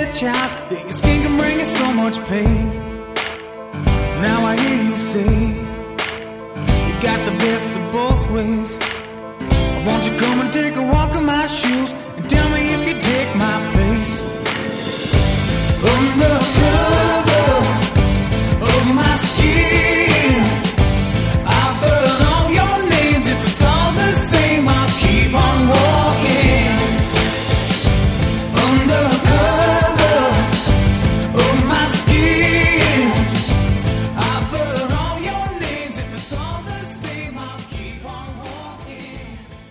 a child, that your skin can bring you so much pain. Now I hear you say, you got the best of both ways. Won't you come and take a walk in my shoes and tell me if you take my place? Undercover of my skin, I've heard all your names. If it's all the same, I'll keep on walking. Undercover of my skin, I've heard all your names. If it's all the same, I'll keep on walking.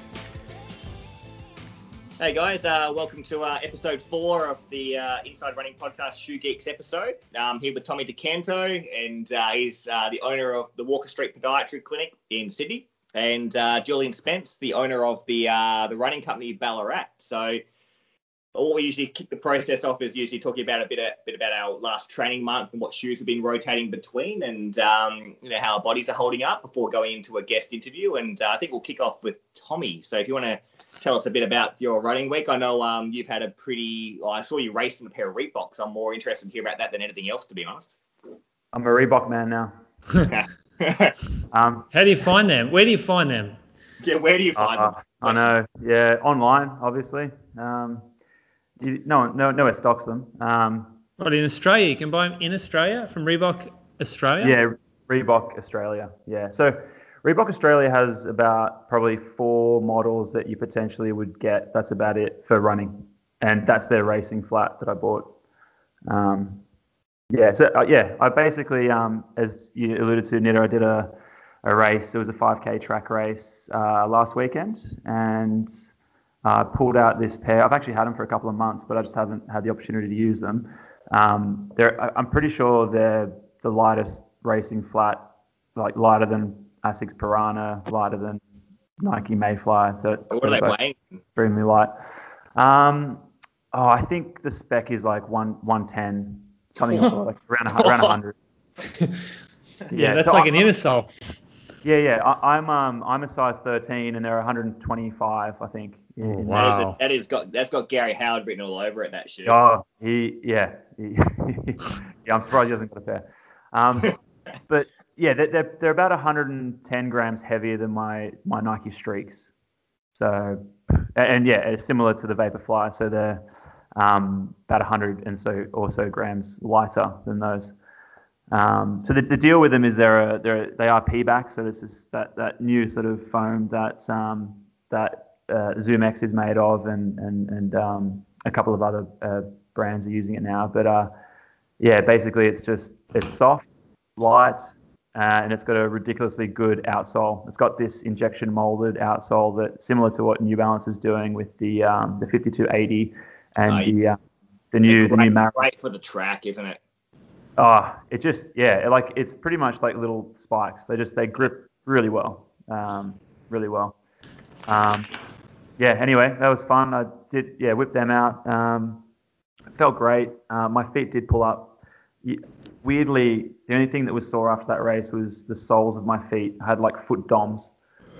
Hey guys, welcome to episode 4 of the Inside Running Podcast Shoe Geeks episode. I'm here with Tommy DeCanto, and he's the owner of the Walker Street Podiatry Clinic in Sydney, and Julian Spence, the owner of the running company Ballarat. So what we usually kick the process off is usually talking about a bit about our last training month and what shoes we've been rotating between, and how our bodies are holding up before going into a guest interview. And I think we'll kick off with Tommy. So if you want to tell us a bit about your running week. I know you've had I saw you race in a pair of Reeboks. I'm more interested to hear about that than anything else, to be honest. I'm a Reebok man now. How do you find them? Where do you find them? Yeah, where do you find them? I know. Yeah, online, obviously. No one stocks them. What, in Australia? You can buy them in Australia from Reebok Australia? Yeah, Reebok Australia. Yeah. So Reebok Australia has about probably 4 models that you potentially would get. That's about it for running. And that's their racing flat that I bought. I basically, as you alluded to, Nita, I did a race. It was a 5K track race last weekend, and I pulled out this pair. I've actually had them for a couple of months, but I just haven't had the opportunity to use them. I'm pretty sure they're the lightest racing flat, like lighter than Asics Piranha, lighter than Nike Mayfly. What are they weighing? Extremely light. I think the spec is like 110, something like around 100. Yeah, that's so like an inner sole. Yeah. I'm a size 13, and they're 125, I think. Oh, wow. That's got Gary Howard written all over it, that shoe. Oh, yeah, I'm surprised he hasn't got a pair. But yeah, they're about 110 grams heavier than my Nike Streaks. So, and yeah, it's similar to the Vaporfly. So they're about 100 and so also grams lighter than those. So the deal with them is they are P-back. So this is that new sort of foam that ZoomX is made of, and a couple of other brands are using it now. But basically it's soft, light, and it's got a ridiculously good outsole. It's got this injection molded outsole that's similar to what New Balance is doing with the 5280 and the new Mara. Great for the track, isn't it? It's pretty much like little spikes. They grip really well, really well. Anyway, that was fun. I did whip them out. It felt great. My feet did pull up. Weirdly, the only thing that was sore after that race was the soles of my feet. I had like foot DOMs.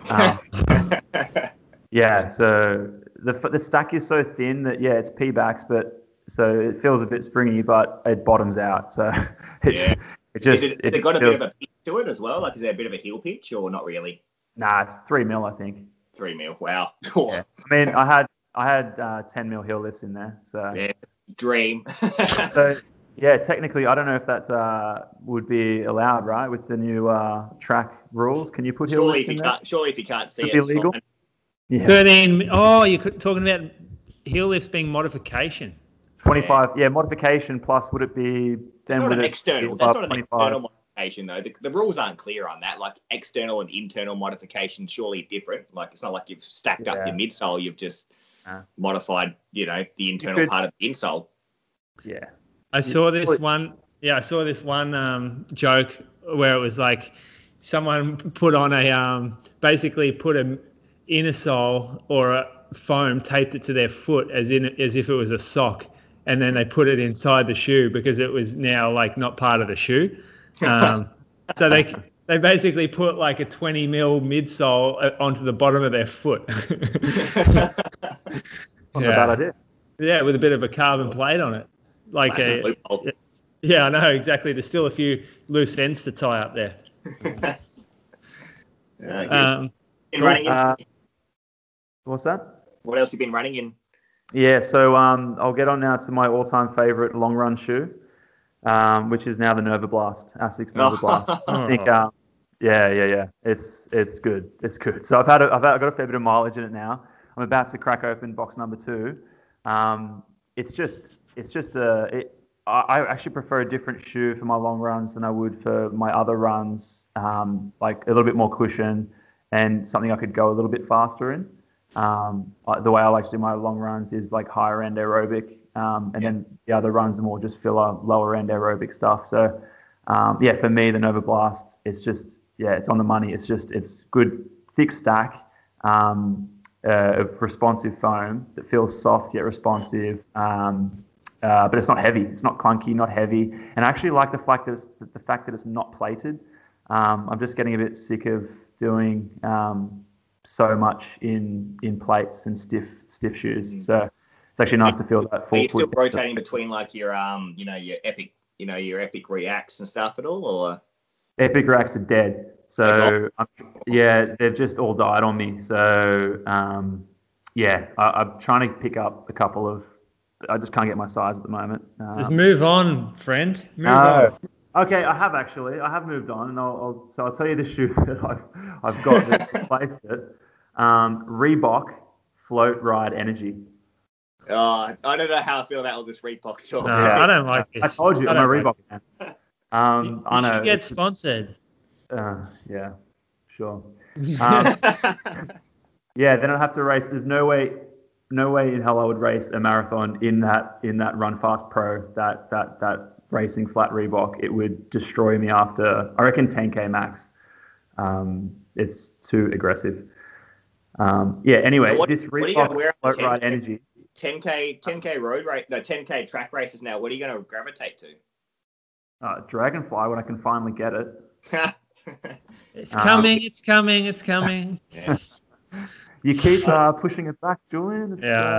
So the stack is so thin that it's P-backs, but so it feels a bit springy, but it bottoms out. So it just has it got a bit of a pitch to it as well? Like, is there a bit of a heel pitch or not really? Nah, it's 3 mil, I think. 3 mil. Wow. Yeah. I mean, I had 10 mil heel lifts in there. So yeah, dream. So yeah, technically, I don't know if that would be allowed, right, with the new track rules. Can you put heel lifts in there? Surely, if you can't see it, it's illegal. Fine. Yeah. 13. Oh, you're talking about heel lifts being modification. 25. Yeah, modification plus would it be? Then not an external. That's not an external modification though. The rules aren't clear on that. Like external and internal modification surely different. Like it's not like you've stacked up your midsole. You've just modified, the internal part of the insole. Yeah. I saw this one joke where it was like someone put on basically put an inner sole or a foam, taped it to their foot as if it was a sock, and then they put it inside the shoe because it was now like not part of the shoe. So they basically put like a 20 mil midsole onto the bottom of their foot. Not a bad idea. Yeah, with a bit of a carbon plate on it. like That's a loophole. Yeah, I know exactly. There's still a few loose ends to tie up there. Been running in. What's that? What else have you been running in? Yeah, so I'll get on now to my all-time favorite long run shoe, which is now the Nova Blast, Asics Nova Blast. I think, yeah, it's good. It's good. So I've got a fair bit of mileage in it now. I'm about to crack open box number 2. I actually prefer a different shoe for my long runs than I would for my other runs. Like a little bit more cushion and something I could go a little bit faster in. The way I like to do my long runs is like higher end aerobic, and then the other runs are more just filler, lower end aerobic stuff. So, for me, the Nova Blast, it's on the money. It's good, thick stack of responsive foam that feels soft yet responsive. But it's not heavy. It's not clunky, not heavy. And I actually like the fact that it's not plated. I'm just getting a bit sick of doing so much in plates and stiff shoes. So it's actually nice to feel that full. Are you still rotating between like your your Epic Reacts and stuff at all, or? Epic Reacts are dead. So they've just all died on me. So I'm trying to pick up a couple of. I just can't get my size at the moment. Just move on, friend. Move on. Okay, I have moved on, and I'll tell you the shoe that I've got that replaced it. Reebok Float Ride Energy. I don't know how I feel about all this Reebok talk. No, I don't like this. I told you, I'm a Reebok fan. I know. You should get sponsored. Yeah, sure. Then I'd have to race. There's no way in hell I would race a marathon in that Run Fast Pro, that racing flat Reebok. It would destroy me after, I reckon, 10K max. It's too aggressive. Anyway, this Reebok Float Ride Energy. 10K road race, no, 10K track races now. What are you going to gravitate to? Dragonfly, when I can finally get it. It's coming. It's coming. Yeah. You keep pushing it back, Julian.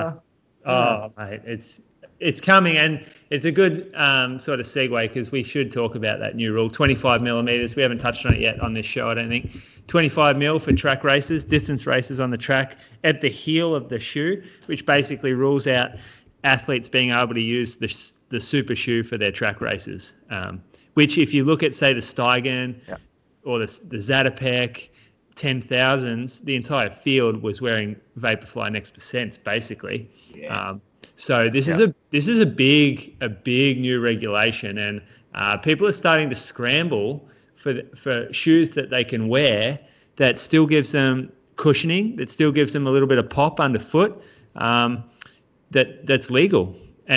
Mate, it's coming, and it's a good sort of segue because we should talk about that new rule, 25 millimeters. We haven't touched on it yet on this show, I don't think. 25 mil for track races, distance races on the track at the heel of the shoe, which basically rules out athletes being able to use the super shoe for their track races. Which, if you look at, say, the Steigen or the Zatopek 10,000s, the entire field was wearing Vaporfly Next Percents, basically. Yeah. So this is a big new regulation, and people are starting to scramble for shoes that they can wear that still gives them cushioning, that still gives them a little bit of pop underfoot, that's legal.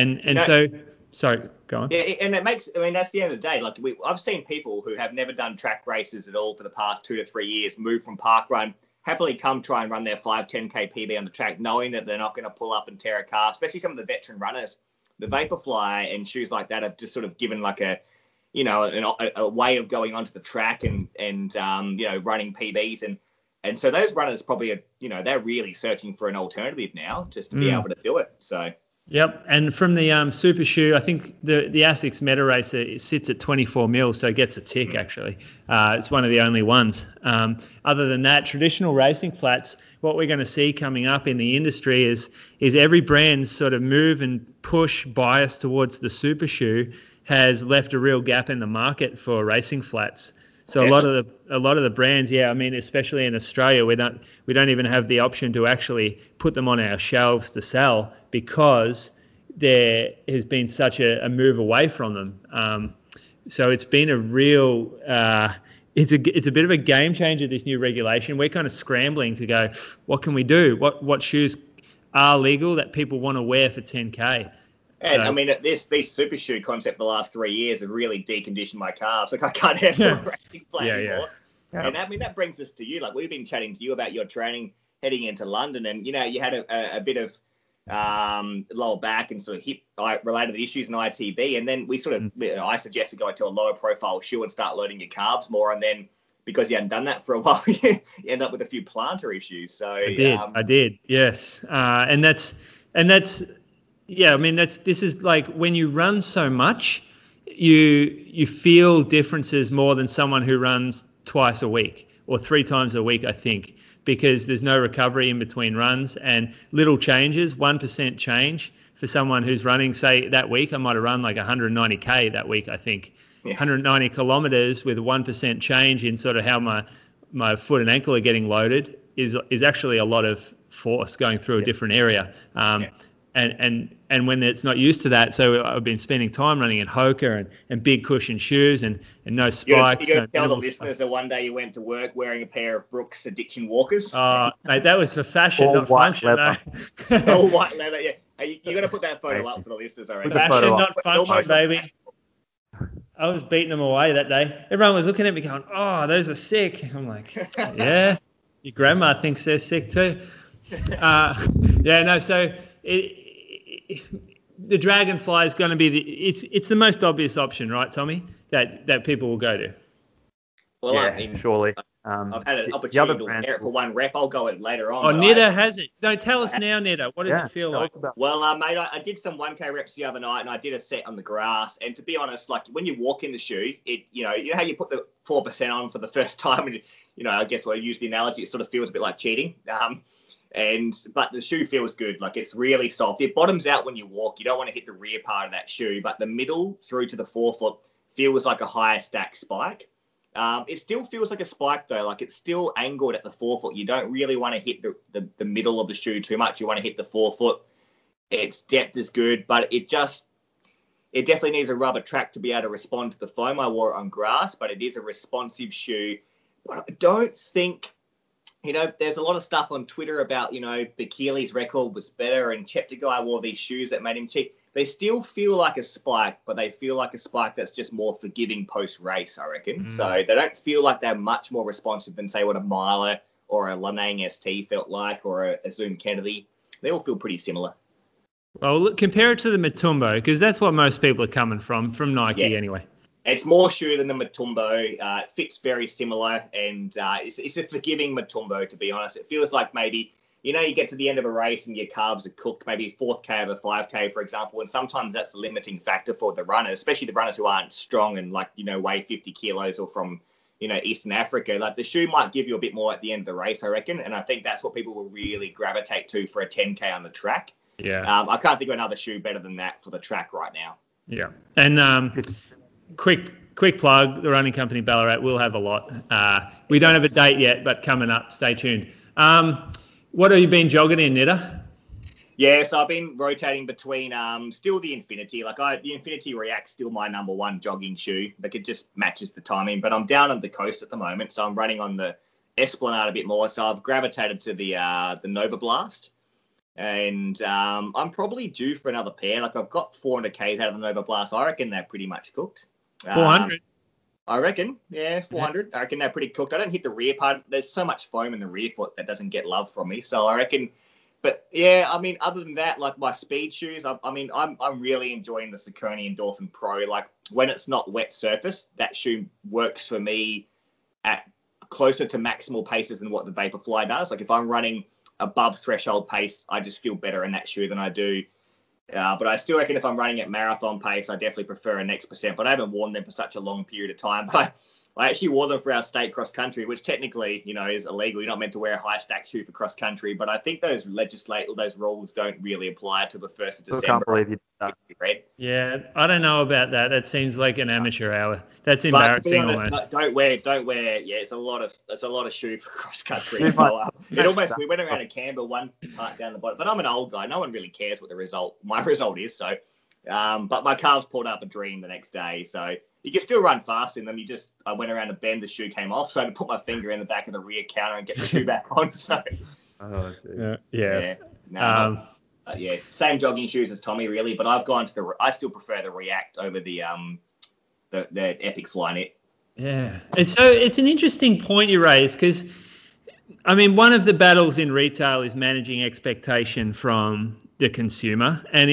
Sorry, go on. Yeah, and it makes, that's the end of the day. Like I've seen people who have never done track races at all for the past 2 to 3 years move from parkrun, happily come try and run their 5-10K PB on the track, knowing that they're not going to pull up and tear a calf, especially some of the veteran runners. The Vaporfly and shoes like that have just sort of given like a way of going onto the track and running PBs. And so those runners probably they're really searching for an alternative now just to be able to do it. So. Yep, and from the super shoe, I think the Asics Meta Racer sits at 24 mil, so it gets a tick actually. It's one of the only ones. Other than that, traditional racing flats, what we're going to see coming up in the industry is every brand's sort of move and push bias towards the super shoe has left a real gap in the market for racing flats. So definitely. a lot of the brands, especially in Australia, we don't even have the option to actually put them on our shelves to sell because there has been such a move away from them. So it's been a real it's a bit of a game changer, this new regulation. We're kind of scrambling to go, what can we do? What shoes are legal that people want to wear for 10K? And this super shoe concept for the last 3 years have really deconditioned my calves. Like I can't handle a racing flat anymore. Yeah. And that brings us to you. Like we've been chatting to you about your training heading into London, and you had a bit of lower back and sort of hip related issues in ITB, and then we sort of I suggested going to a lower profile shoe and start loading your calves more, and then because you hadn't done that for a while, you end up with a few plantar issues. So I did, yes, and that's. Yeah, I mean this is like when you run so much, you feel differences more than someone who runs twice a week or 3 times a week, I think, because there's no recovery in between runs and little changes, 1% change for someone who's running, say that week, I might have run like 190K that week, I think. Yeah. 190 kilometers with 1% change in sort of how my foot and ankle are getting loaded is actually a lot of force going through a different area. And when it's not used to that, so I've been spending time running in Hoka and big cushion shoes and no spikes. You got to tell the listeners that one day you went to work wearing a pair of Brooks Addiction Walkers. Oh, mate, that was for fashion, not function. No. All white leather, yeah. You got to put that photo up for the listeners, I reckon. Fashion, not function, baby. I was beating them away that day. Everyone was looking at me going, "Oh, those are sick." I'm like, "Yeah, your grandma thinks they're sick too." So the Dragonfly is going to be it's the most obvious option, right, Tommy? That people will go to. Well, yeah, surely. I've had an opportunity to wear it for one rep. I'll go it later on. Oh, Nida has it. Don't tell us now, Nida. What does it feel like? Well, mate, I did some 1K reps the other night, and I did a set on the grass. And to be honest, like when you walk in the shoe, you know how you put the 4% on for the first time, and I guess when I use the analogy, it sort of feels a bit like cheating. But the shoe feels good. Like it's really soft. It bottoms out when you walk. You don't want to hit the rear part of that shoe, but the middle through to the forefoot feels like a higher stack spike. It still feels like a spike though. Like it's still angled at the forefoot. You don't really want to hit the middle of the shoe too much. You want to hit the forefoot. Its depth is good, but it definitely needs a rubber track to be able to respond to the foam. I wore it on grass, but it is a responsive shoe. But I don't think, there's a lot of stuff on Twitter about, Bekele's record was better and Cheptegei wore these shoes that made him cheat. They still feel like a spike, but they feel like a spike that's just more forgiving post-race, I reckon. So they don't feel like they're much more responsive than, say, what a Miler or a Lanang ST felt like, or a Zoom Kennedy. They all feel pretty similar. Well, look, compare it to the Matumbo, because that's what most people are coming from Nike anyway. It's more shoe than the Matumbo. It fits very similar, and it's a forgiving Matumbo, to be honest. It feels like maybe, you get to the end of a race and your carbs are cooked, maybe 4th K of a 5K, for example, and sometimes that's a limiting factor for the runners, especially the runners who aren't strong and, weigh 50 kilos or from, Eastern Africa. Like, the shoe might give you a bit more at the end of the race, I reckon, and I think that's what people will really gravitate to for a 10K on the track. Yeah. I can't think of another shoe better than that for the track right now. Yeah. And quick plug, the running company Ballarat will have a lot. We don't have a date yet, but coming up, stay tuned. What have you been jogging in, Nida? Yeah, so I've been rotating between still the Infinity. The Infinity React's still my number one jogging shoe. It just matches the timing. But I'm down on the coast at the moment, so I'm running on the Esplanade a bit more. So I've gravitated to the Nova Blast. And I'm probably due for another pair. I've got 400 Ks out of the Nova Blast. I reckon they're pretty much cooked. 400? I reckon, 400. Yeah. I reckon they're pretty cooked. I don't hit the rear part. There's so much foam in the rear foot that doesn't get love from me. So I reckon, but yeah, other than that, my speed shoes, I'm really enjoying the Saucony Endorphin Pro. When it's not wet surface, that shoe works for me at closer to maximal paces than what the Vaporfly does. If I'm running above threshold pace, I just feel better in that shoe than I do. But I still reckon if I'm running at marathon pace, I definitely prefer a Next Percent. But I haven't worn them for such a long period of time. But I actually wore them for our state cross country, which technically, is illegal. You're not meant to wear a high stack shoe for cross country. But I think those rules don't really apply to the 1st of December. I can't believe you did that. Yeah, I don't know about that. That seems like an amateur hour. That's embarrassing. But to be honest, don't wear. Yeah, it's a lot of shoe for cross country. So we went around a Canberra one part down the bottom. But I'm an old guy. No one really cares what my result is. So, but my calves pulled up a dream the next day. So you can still run fast in them. I went around a bend, the shoe came off, so I had to put my finger in the back of the rear counter and get the shoe back on. So, yeah. Same jogging shoes as Tommy, really. But I've gone to I still prefer the React over the Epic Flyknit. Yeah, and so it's an interesting point you raise because, one of the battles in retail is managing expectation from the consumer, and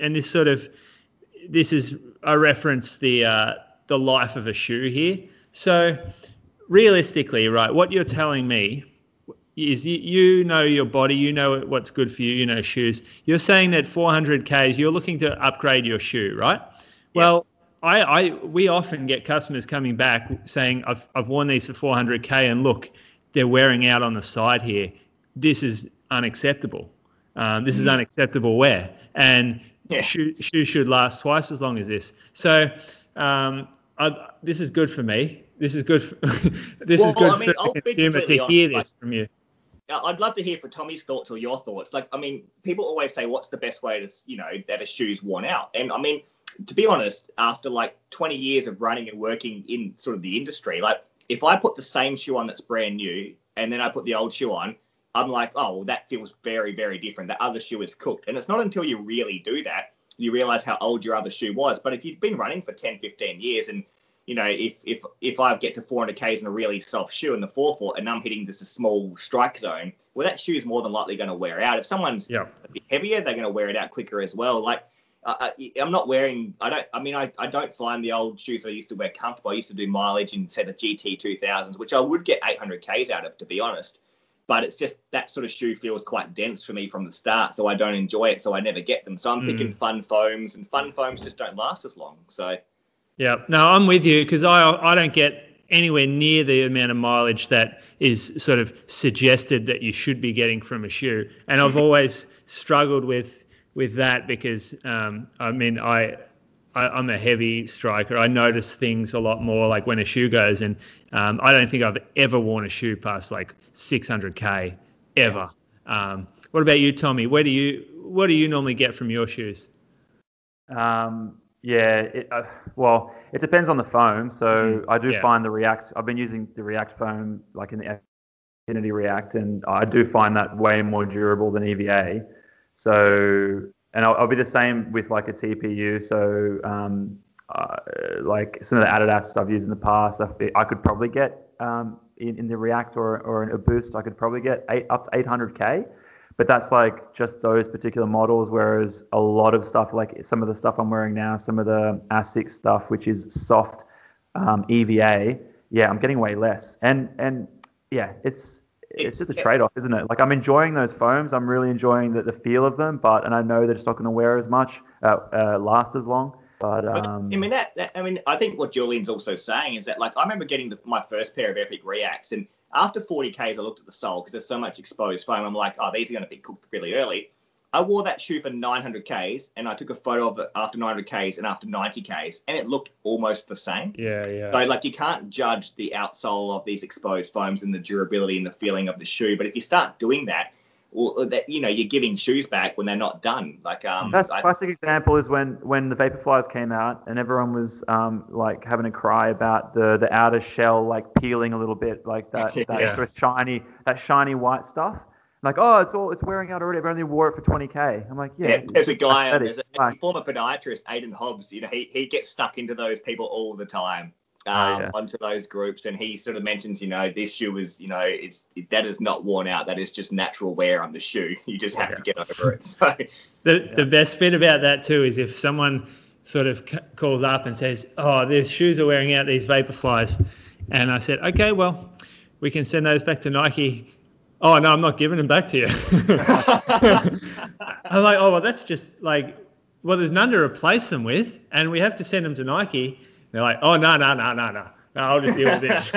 this is I reference the life of a shoe here. So realistically, right, what you're telling me, is you know your body, you know what's good for you, you know shoes. You're saying that 400 Ks, you're looking to upgrade your shoe, right? Yep. Well, we often get customers coming back saying, I've worn these for 400 K and look, they're wearing out on the side here. This is unacceptable. This is unacceptable wear. And shoes should last twice as long as this. So this is good for me. This is good for, for the consumer to hear this from you. I'd love to hear for Tommy's thoughts or your thoughts. Like, I mean, people always say, what's the best way to, that a shoe's worn out? And I mean, to be honest, after like 20 years of running and working in sort of the industry, like if I put the same shoe on that's brand new and then I put the old shoe on, I'm like, oh, well, that feels very, very different. That other shoe is cooked. And it's not until you really do that, you realize how old your other shoe was. But if you've been running for 10, 15 years and, if I get to 400 Ks in a really soft shoe in the forefoot and I'm hitting just a small strike zone, well, that shoe is more than likely going to wear out. If someone's a bit heavier, they're going to wear it out quicker as well. Like, I'm not wearing, I don't find the old shoes I used to wear comfortable. I used to do mileage in, say, the GT 2000s, which I would get 800 Ks out of, to be honest. But it's just that sort of shoe feels quite dense for me from the start, so I don't enjoy it, so I never get them. So I'm picking fun foams, and fun foams just don't last as long. So, yeah, no, I'm with you because I don't get anywhere near the amount of mileage that is sort of suggested that you should be getting from a shoe, and I've always struggled with that because I'm a heavy striker. I notice things a lot more like when a shoe goes, and I don't think I've ever worn a shoe past like 600 K ever. What about you, Tommy? What do you normally get from your shoes? It depends on the foam. So I do find the React. I've been using the React foam like in the Affinity React, and I do find that way more durable than EVA. So, and I'll be the same with like a TPU. So, like some of the Adidas stuff I've used in the past, I could probably get in the React or in a Boost, I could probably get up to 800K. But that's like just those particular models, whereas a lot of stuff, like some of the stuff I'm wearing now, some of the ASICS stuff, which is soft EVA, I'm getting way less. And it's just a trade-off, isn't it? Like I'm enjoying those foams. I'm really enjoying the feel of them, and I know they're just not going to wear as much, last as long. But I think what Julian's also saying is that, like, I remember getting my first pair of Epic Reacts, and after 40 Ks, I looked at the sole because there's so much exposed foam. I'm like, oh, these are going to be cooked really early. I wore that shoe for 900 Ks, and I took a photo of it after 900 Ks and after 90 Ks, and it looked almost the same. Yeah. So, like, you can't judge the outsole of these exposed foams and the durability and the feeling of the shoe. But if you start doing that, well, you're giving shoes back when they're not done. Like that's a classic example is when the Vaporflies came out and everyone was like having a cry about the outer shell like peeling a little bit, like that sort of shiny white stuff. Like, oh, it's wearing out already. I've only wore it for 20K. I'm like, There's a guy, there's a former podiatrist, Aidan Hobbs. He gets stuck into those people all the time. Onto those groups, and he sort of mentions, this shoe is, that is not worn out. That is just natural wear on the shoe. You just have to get over it. So the best bit about that too is if someone sort of calls up and says, "Oh, their shoes are wearing out, these Vaporflies," and I said, "Okay, well, we can send those back to Nike." "Oh no, I'm not giving them back to you." I'm like, "Oh well, that's just like, well, there's none to replace them with, and we have to send them to Nike." They're like, "Oh, no, I'll just deal with this."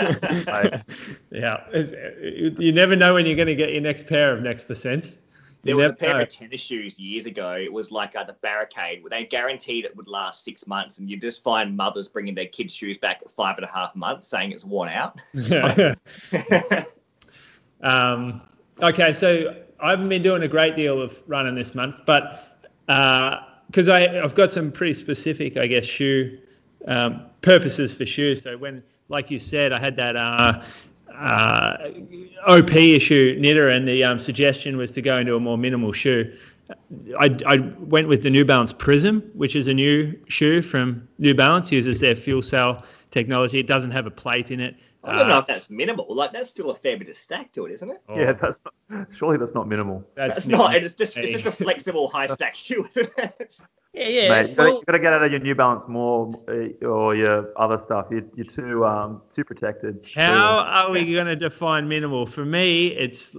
You never know when you're going to get your next pair of Next Percents. There was a pair of tennis shoes years ago. It was like the Barricade. They guaranteed it would last 6 months, and you just find mothers bringing their kids' shoes back at 5.5 months, saying it's worn out. Okay, so I haven't been doing a great deal of running this month, but because I've got some pretty specific, I guess, shoe purposes for shoes. So when, like you said, I had that OP issue knitter, and the suggestion was to go into a more minimal shoe. I went with the New Balance Prism, which is a new shoe from New Balance, uses their fuel cell technology. It doesn't have a plate in it. I don't know if that's minimal. Like, that's still a fair bit of stack to it, isn't it? Yeah, surely that's not minimal. That's not. It's just a flexible high stack shoe, isn't it? Yeah. Mate, you got to get out of your New Balance more, or your other stuff. You're too protected. How are we going to define minimal? For me, it's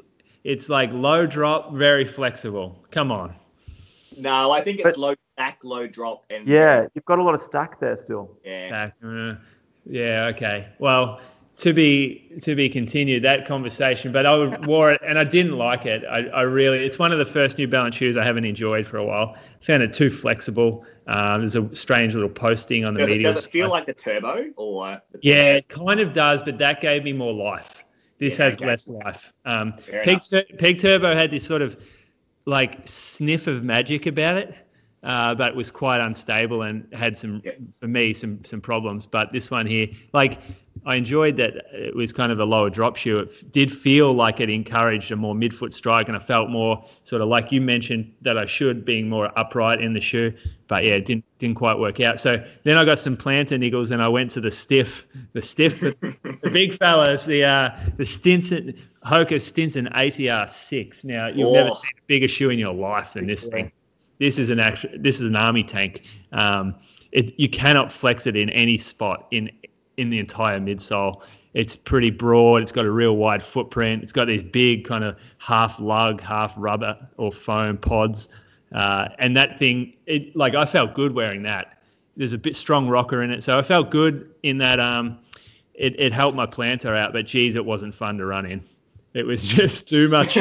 It's like low drop, very flexible. Come on. No, I think it's low stack, low drop, and Yeah, you've got a lot of stack there still. yeah. Stack, yeah, okay. Well, to be continued, that conversation. But I wore it and I didn't like it. I really, it's one of the first New Balance shoes I haven't enjoyed for a while. Found it too flexible. There's a strange little posting on the media. Does it feel like the Turbo or? Yeah, it kind of does, but that gave me more life. This has less life. Peg Turbo had this sort of like sniff of magic about it. But it was quite unstable and had for me, some problems. But this one here, like, I enjoyed that it was kind of a lower drop shoe. It did feel like it encouraged a more midfoot strike, and I felt more sort of like you mentioned that I should, being more upright in the shoe. But yeah, it didn't quite work out. So then I got some plantar niggles, and I went to the stiff, the big fellas, the Stinson Hoka Stinson ATR 6. Now you've never seen a bigger shoe in your life than this thing. This is an army tank. You cannot flex it in any spot in the entire midsole. It's pretty broad. It's got a real wide footprint. It's got these big kind of half lug, half rubber or foam pods. And that thing, I felt good wearing that. There's a bit strong rocker in it, so I felt good in that. It helped my plantar out, but geez, it wasn't fun to run in. It was just too much.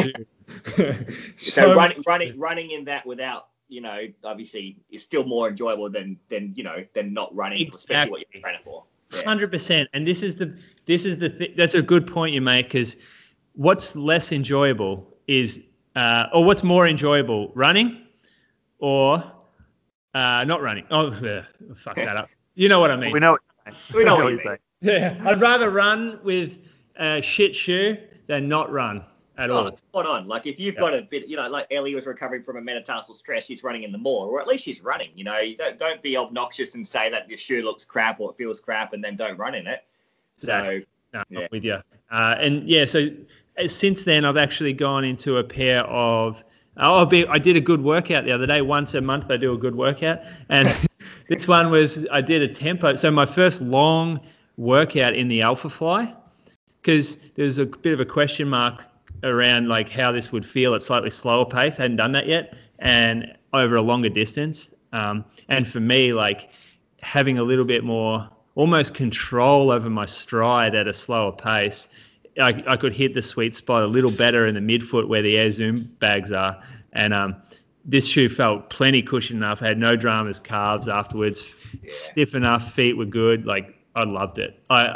So running in that without, obviously is still more enjoyable than not running, especially what you're training for. 100%. And this is the that's a good point you make, because what's less enjoyable is, or what's more enjoyable, running or not running. Oh, fuck that up. You know what I mean. We know what you're saying. Yeah, I'd rather run with a shit shoe than not run at all. It's spot on. Like if you've got a bit, like Ellie was recovering from a metatarsal stress, she's running in the moor, or at least she's running. You don't be obnoxious and say that your shoe looks crap or it feels crap and then don't run in it. So, no, I'm with you. So since then I've actually gone into a pair of. I did a good workout the other day. Once a month I do a good workout, and this one was I did a tempo. So my first long workout in the Alpha Fly, because there's a bit of a question mark around like how this would feel at slightly slower pace. I hadn't done that yet, and over a longer distance. And for me, like having a little bit more almost control over my stride at a slower pace, I could hit the sweet spot a little better in the midfoot where the Air Zoom bags are. And this shoe felt plenty cushion enough. I had no dramas, calves afterwards, stiff enough, feet were good. Like I loved it.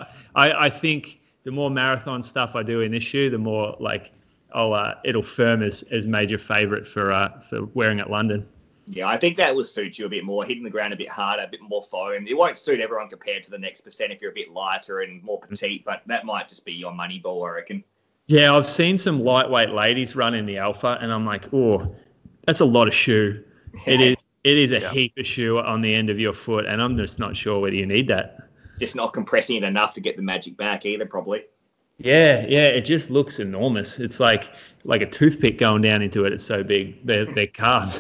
I think the more marathon stuff I do in this shoe, the more like it'll firm as major favourite for wearing at London. Yeah, I think that will suit you a bit more, hitting the ground a bit harder, a bit more foam. It won't suit everyone compared to the next percent if you're a bit lighter and more petite, but that might just be your money ball, I reckon. Yeah, I've seen some lightweight ladies run in the Alpha, and I'm like, oh, that's a lot of shoe. It is a heap of shoe on the end of your foot, and I'm just not sure whether you need that. Just not compressing it enough to get the magic back either, probably. Yeah, it just looks enormous. It's like a toothpick going down into it. It's so big. They're calves.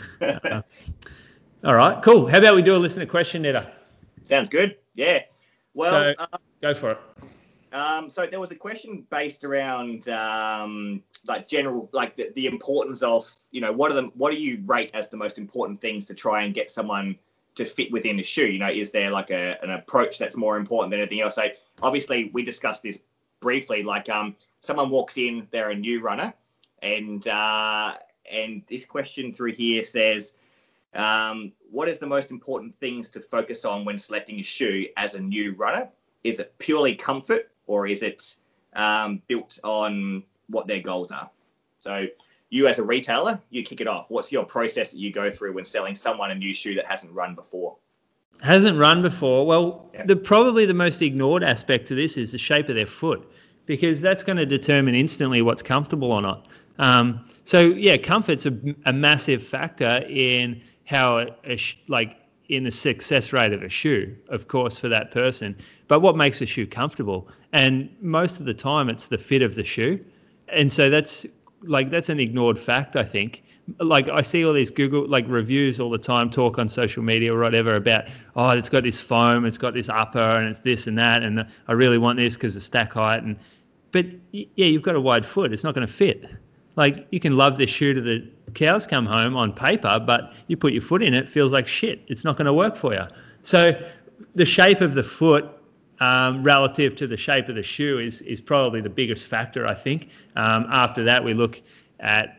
All right, cool. How about we do a listener question, Netta? Sounds good. Yeah. Well, go for it. So there was a question based around general, the importance of, what do you rate as the most important things to try and get someone to fit within the shoe? Is there like an approach that's more important than anything else? So obviously we discussed this briefly, someone walks in, they're a new runner, and this question through here says, what is the most important things to focus on when selecting a shoe as a new runner? Is it purely comfort, or is it built on what their goals are? So you as a retailer, you kick it off. What's your process that you go through when selling someone a new shoe that hasn't run before? Hasn't run before? Well, probably the most ignored aspect to this is the shape of their foot, because that's going to determine instantly what's comfortable or not. Comfort's a massive factor in how in the success rate of a shoe, of course, for that person. But what makes a shoe comfortable? And most of the time, it's the fit of the shoe. And so that's an ignored fact, I think. Like I see all these Google reviews all the time, talk on social media or whatever about, it's got this foam, it's got this upper, and it's this and that, and I really want this because of stack height. But you've got a wide foot, it's not going to fit. Like, you can love this shoe to the cows come home on paper, but you put your foot in it, feels like shit. It's not going to work for you. So the shape of the foot relative to the shape of the shoe is probably the biggest factor, I think. After that, we look at,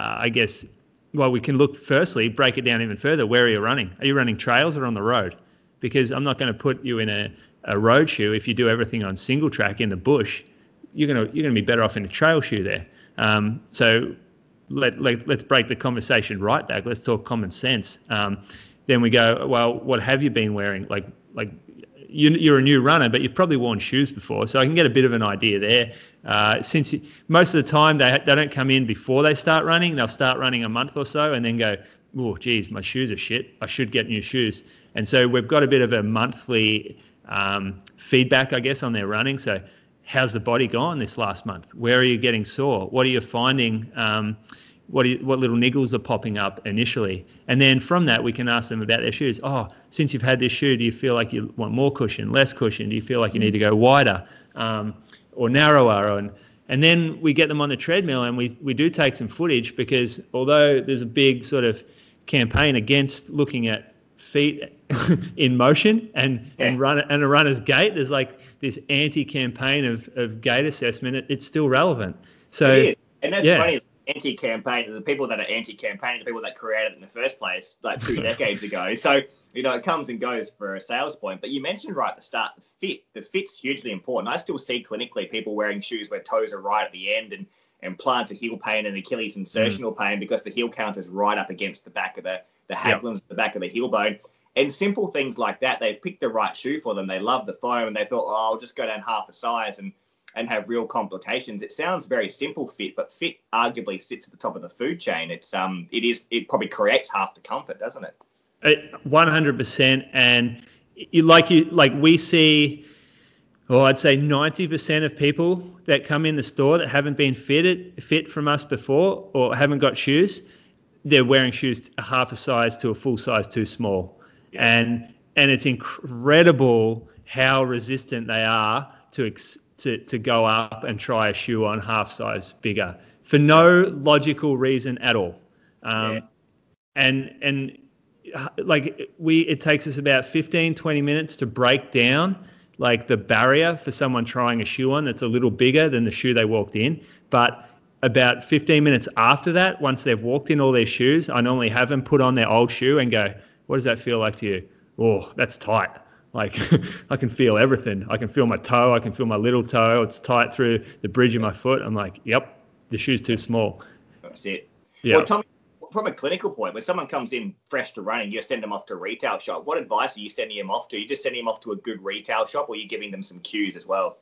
we can look firstly, break it down even further. Where are you running? Are you running trails or on the road? Because I'm not going to put you in a road shoe if you do everything on single track in the bush. You're going to be better off in a trail shoe there. So let's break the conversation right back. Let's talk common sense. Then we go, well, what have you been wearing? Like you're a new runner, but you've probably worn shoes before, so I can get a bit of an idea there. Most of the time they don't come in before they start running. They'll start running a month or so and then go, oh, geez, my shoes are shit. I should get new shoes. And so we've got a bit of a monthly feedback, I guess, on their running. So how's the body gone this last month? Where are you getting sore? What are you finding? What little niggles are popping up initially? And then from that, we can ask them about their shoes. Oh, since you've had this shoe, do you feel like you want more cushion, less cushion? Do you feel like you need to go wider or narrower? And then we get them on the treadmill, and we do take some footage, because although there's a big sort of campaign against looking at feet in motion and a runner's gait, there's like this anti-campaign of gait assessment. It's still relevant. So it is. And that's funny. Anti-campaign, the people that are anti-campaign, the people that created it in the first place, like 2 decades ago. So, it comes and goes for a sales point. But you mentioned right at the start, the fit's hugely important. I still see clinically people wearing shoes where toes are right at the end and plantar heel pain and Achilles insertional pain, because the heel count is right up against the back of the haglins, the back of the heel bone. And simple things like that, they've picked the right shoe for them. They love the foam, and they thought, I'll just go down half a size and have real complications. It sounds very simple fit, but fit arguably sits at the top of the food chain. It probably creates half the comfort, doesn't it? 100%. And we see, I'd say 90% of people that come in the store that haven't been fit from us before or haven't got shoes, they're wearing shoes a half a size to a full size too small. Yeah. And it's incredible how resistant they are to go up and try a shoe on half size bigger for no logical reason at all. And it takes us about 15, 20 minutes to break down like the barrier for someone trying a shoe on that's a little bigger than the shoe they walked in. But about 15 minutes after that, once they've walked in all their shoes, I normally have them put on their old shoe and go, what does that feel like to you? Oh, that's tight. Like, I can feel everything. I can feel my toe. I can feel my little toe. It's tight through the bridge of my foot. I'm like, yep, the shoe's too small. That's it. Yeah. Well, Tommy, from a clinical point, when someone comes in fresh to running, you send them off to a retail shop. What advice are you sending them off to? You just sending them off to a good retail shop, or are you giving them some cues as well?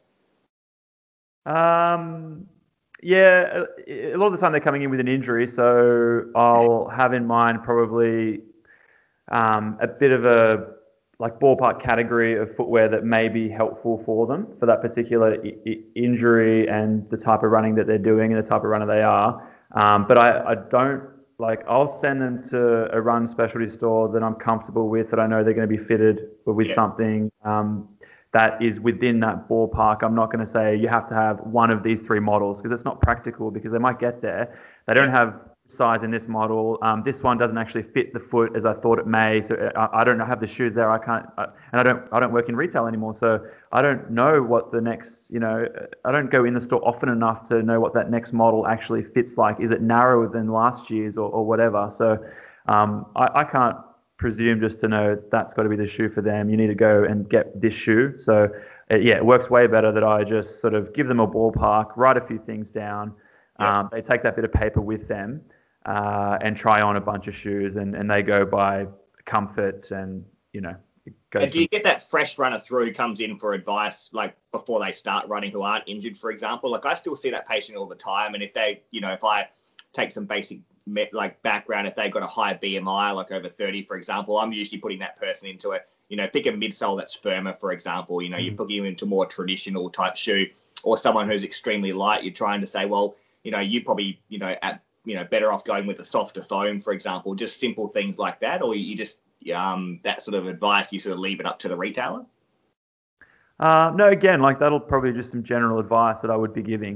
Yeah, a lot of the time they're coming in with an injury, so I'll have in mind probably a bit of a ballpark category of footwear that may be helpful for them for that particular injury and the type of running that they're doing and the type of runner they are. But I don't I'll send them to a run specialty store that I'm comfortable with, that I know they're going to be fitted with something that is within that ballpark. I'm not going to say you have to have one of these 3 models, because it's not practical, because they might get there. They don't have size in this model. This one doesn't actually fit the foot as I thought it may. So I don't have the shoes there. I don't work in retail anymore. So I don't know what the next, I don't go in the store often enough to know what that next model actually fits like. Is it narrower than last year's or whatever? So I can't presume just to know that's got to be the shoe for them. You need to go and get this shoe. So it works way better that I just sort of give them a ballpark, write a few things down. They take that bit of paper with them and try on a bunch of shoes, and they go by comfort and, And do you get that fresh runner through who comes in for advice, like before they start running, who aren't injured, for example? Like, I still see that patient all the time. And if they, if I take some basic background, if they've got a high BMI, like over 30, for example, I'm usually putting that person into pick a midsole that's firmer, for example. You're putting them into more traditional type shoe, or someone who's extremely light. You're trying to say, well, you probably, better off going with a softer foam, for example, just simple things like that. Or you just, that sort of advice, you sort of leave it up to the retailer? No, again, that'll probably just some general advice that I would be giving.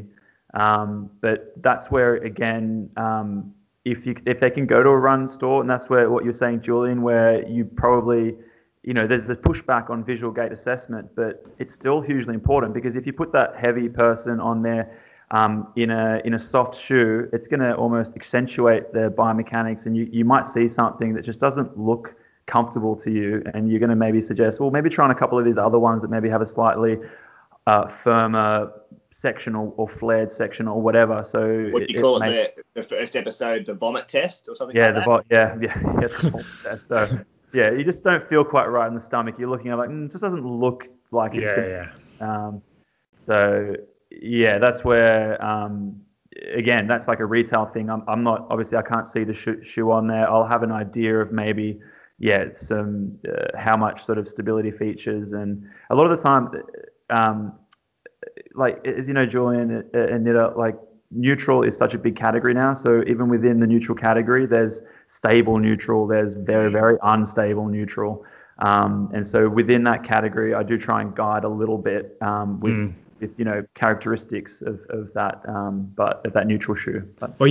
But that's where, again, if they can go to a run store, and that's where what you're saying, Julian, where you probably, there's the pushback on visual gait assessment, but it's still hugely important, because if you put that heavy person on there in a soft shoe, it's going to almost accentuate their biomechanics, and you might see something that just doesn't look comfortable to you, and you're going to maybe suggest, well, maybe try on a couple of these other ones that maybe have a slightly firmer section or flared section or whatever. So what do you call it? The first episode, the vomit test or something like that? The vomit test. So yeah, you just don't feel quite right in the stomach. You're looking at it just doesn't look like it's So yeah, that's where again, that's like a retail thing. I'm not, obviously I can't see the shoe on there. I'll have an idea of maybe some how much sort of stability features, and a lot of the time like, as you know, Julian and Nita, like, neutral is such a big category now. So even within the neutral category, there's stable neutral, there's very, very unstable neutral. And so within that category, I do try and guide a little bit with characteristics of that, but of that neutral shoe. Well,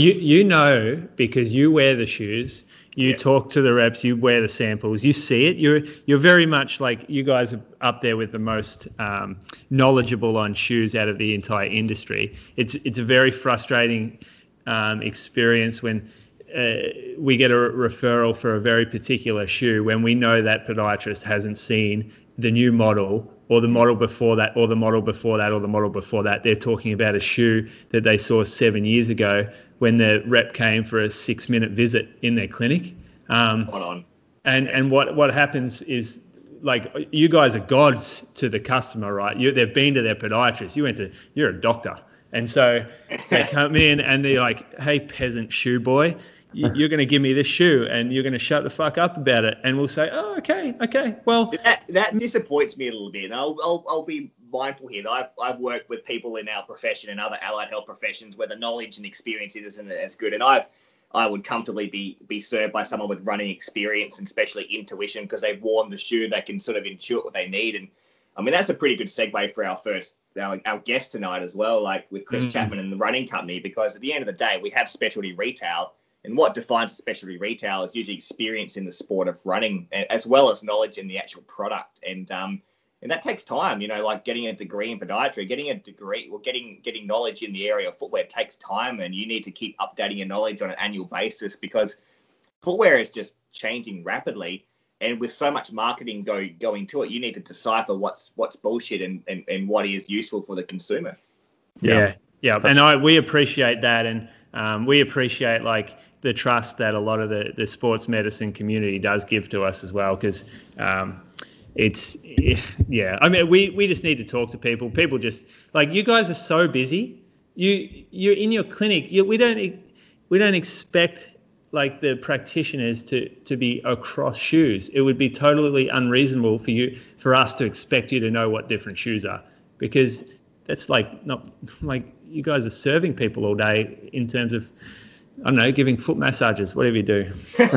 because you wear the shoes, you talk to the reps, you wear the samples, you see it. You're very much like, you guys are up there with the most knowledgeable on shoes out of the entire industry. It's a very frustrating experience when we get a referral for a very particular shoe when we know that podiatrist hasn't seen the new model, or the model before that, or the model before that, or the model before that. They're talking about a shoe that they saw 7 years ago when the rep came for a 6-minute visit in their clinic. And what happens is, like, you guys are gods to the customer, right? They've been to their podiatrist. You're a doctor. And so they come in and they're like, hey, peasant shoe boy, you're going to give me this shoe and you're going to shut the fuck up about it. And we'll say, oh, okay. Well, that disappoints me a little bit. And I'll be mindful here. I've worked with people in our profession and other allied health professions where the knowledge and experience isn't as good. And I would comfortably be served by someone with running experience and especially intuition, because they've worn the shoe. They can sort of intuit what they need. And I mean, that's a pretty good segue for our guest tonight as well, like with Chris Chapman and the Running Company, because at the end of the day, we have specialty retail. And what defines specialty retail is usually experience in the sport of running, as well as knowledge in the actual product. And that takes time, like getting a degree in podiatry, getting knowledge in the area of footwear takes time, and you need to keep updating your knowledge on an annual basis, because footwear is just changing rapidly. And with so much marketing going to it, you need to decipher what's bullshit and what is useful for the consumer. Yeah. And we appreciate that. And we appreciate, like, the trust that a lot of the sports medicine community does give to us as well, because I mean, we just need to talk to people. People just, like, you guys are so busy. You're in your clinic. We don't expect, like, the practitioners to be across shoes. It would be totally unreasonable for us to expect you to know what different shoes are, because that's not like, you guys are serving people all day in terms of, I don't know, giving foot massages, whatever you do.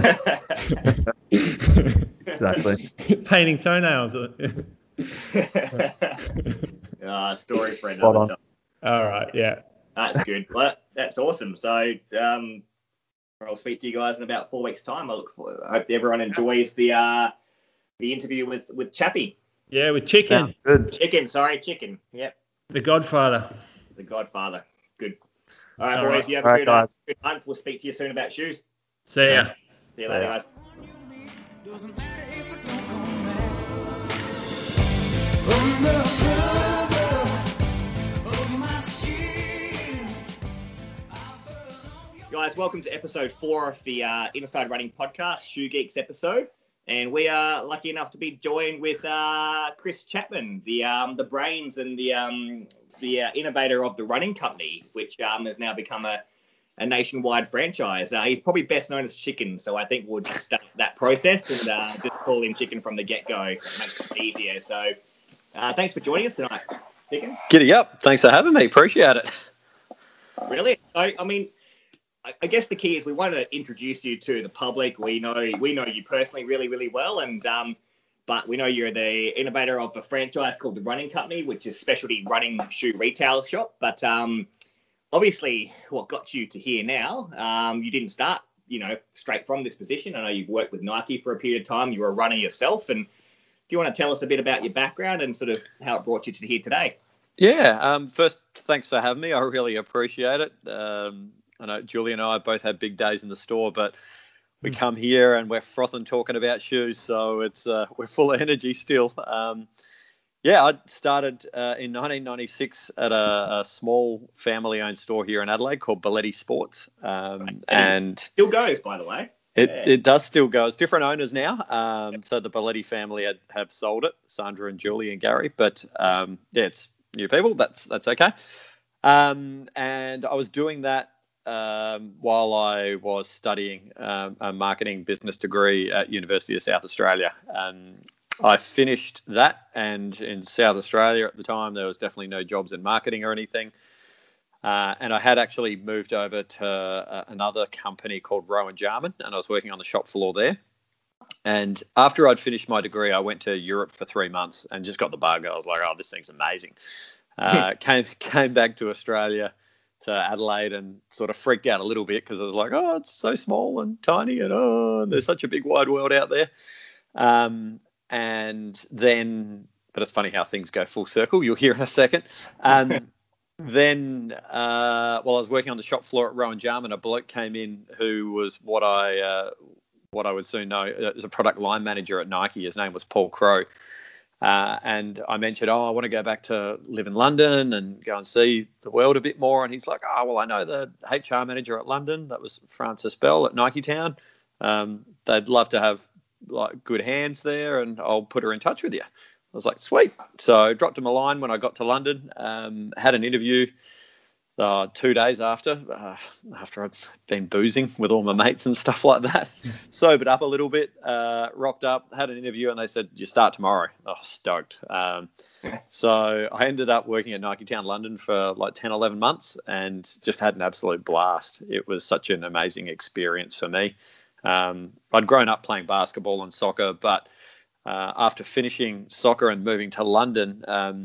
Exactly. Painting toenails. Story for another time. All right, yeah. That's good. Well, that's awesome. So I'll speak to you guys in about 4 weeks' time. I hope everyone enjoys the interview with Chappie. Yeah, with Chicken. Yeah, good. Chicken. Yep. The Godfather. Good. All right, boys. You have a good month. We'll speak to you soon about shoes. See ya. See you later, guys. Doesn't matter if it don't come back. Guys, welcome to episode 4 of the Inside Running Podcast, Shoe Geeks episode. And we are lucky enough to be joined with Chris Chapman, the brains and the innovator of the Running Company, which has now become a nationwide franchise. He's probably best known as Chicken, so I think we'll just start that process and just call him Chicken from the get-go. It makes it easier. So thanks for joining us tonight, Chicken. Giddy up. Thanks for having me. Appreciate it. Really? So, I mean, I guess the key is we want to introduce you to the public. We know you personally really, really well, and but we know you're the innovator of a franchise called the Running Company, which is a specialty running shoe retail shop. But obviously, what got you to here now, you didn't start, straight from this position. I know you've worked with Nike for a period of time. You were a runner yourself. And do you want to tell us a bit about your background and sort of how it brought you to here today? Yeah. First, thanks for having me. I really appreciate it. I know Julie and I both had big days in the store, but we come here and we're frothing talking about shoes. So it's we're full of energy still. I started in 1996 at a small family-owned store here in Adelaide called Balletti Sports. And still goes, by the way. It does still go. It's different owners now. So the Balletti family have sold it, Sandra and Julie and Gary. But it's new people. That's okay. And I was doing that while I was studying a marketing business degree at University of South Australia. I finished that, and in South Australia at the time, there was definitely no jobs in marketing or anything. And I had actually moved over to another company called Rowan Jarman, and I was working on the shop floor there. And after I'd finished my degree, I went to Europe for 3 months and just got the bug. I was like, oh, this thing's amazing. Came back to Australia, to Adelaide, and sort of freaked out a little bit because I was like, oh, it's so small and tiny, and there's such a big wide world out there. And then, but it's funny how things go full circle. You'll hear in a second. Then, while I was working on the shop floor at Rowan Jarman, a bloke came in who was what I would soon know as a product line manager at Nike. His name was Paul Crowe. And I mentioned, I want to go back to live in London and go and see the world a bit more. And he's like, I know the HR manager at London. That was Francis Bell at Nike Town. They'd love to have like good hands there, and I'll put her in touch with you. I was like, sweet. So I dropped him a line when I got to London, had an interview 2 days after I'd been boozing with all my mates and stuff like that. Sobered up a little bit, rocked up, had an interview, and they said, you start tomorrow. Oh, stoked. So I ended up working at Nike Town London for like 10, 11 months and just had an absolute blast. It was such an amazing experience for me. I'd grown up playing basketball and soccer, but after finishing soccer and moving to London,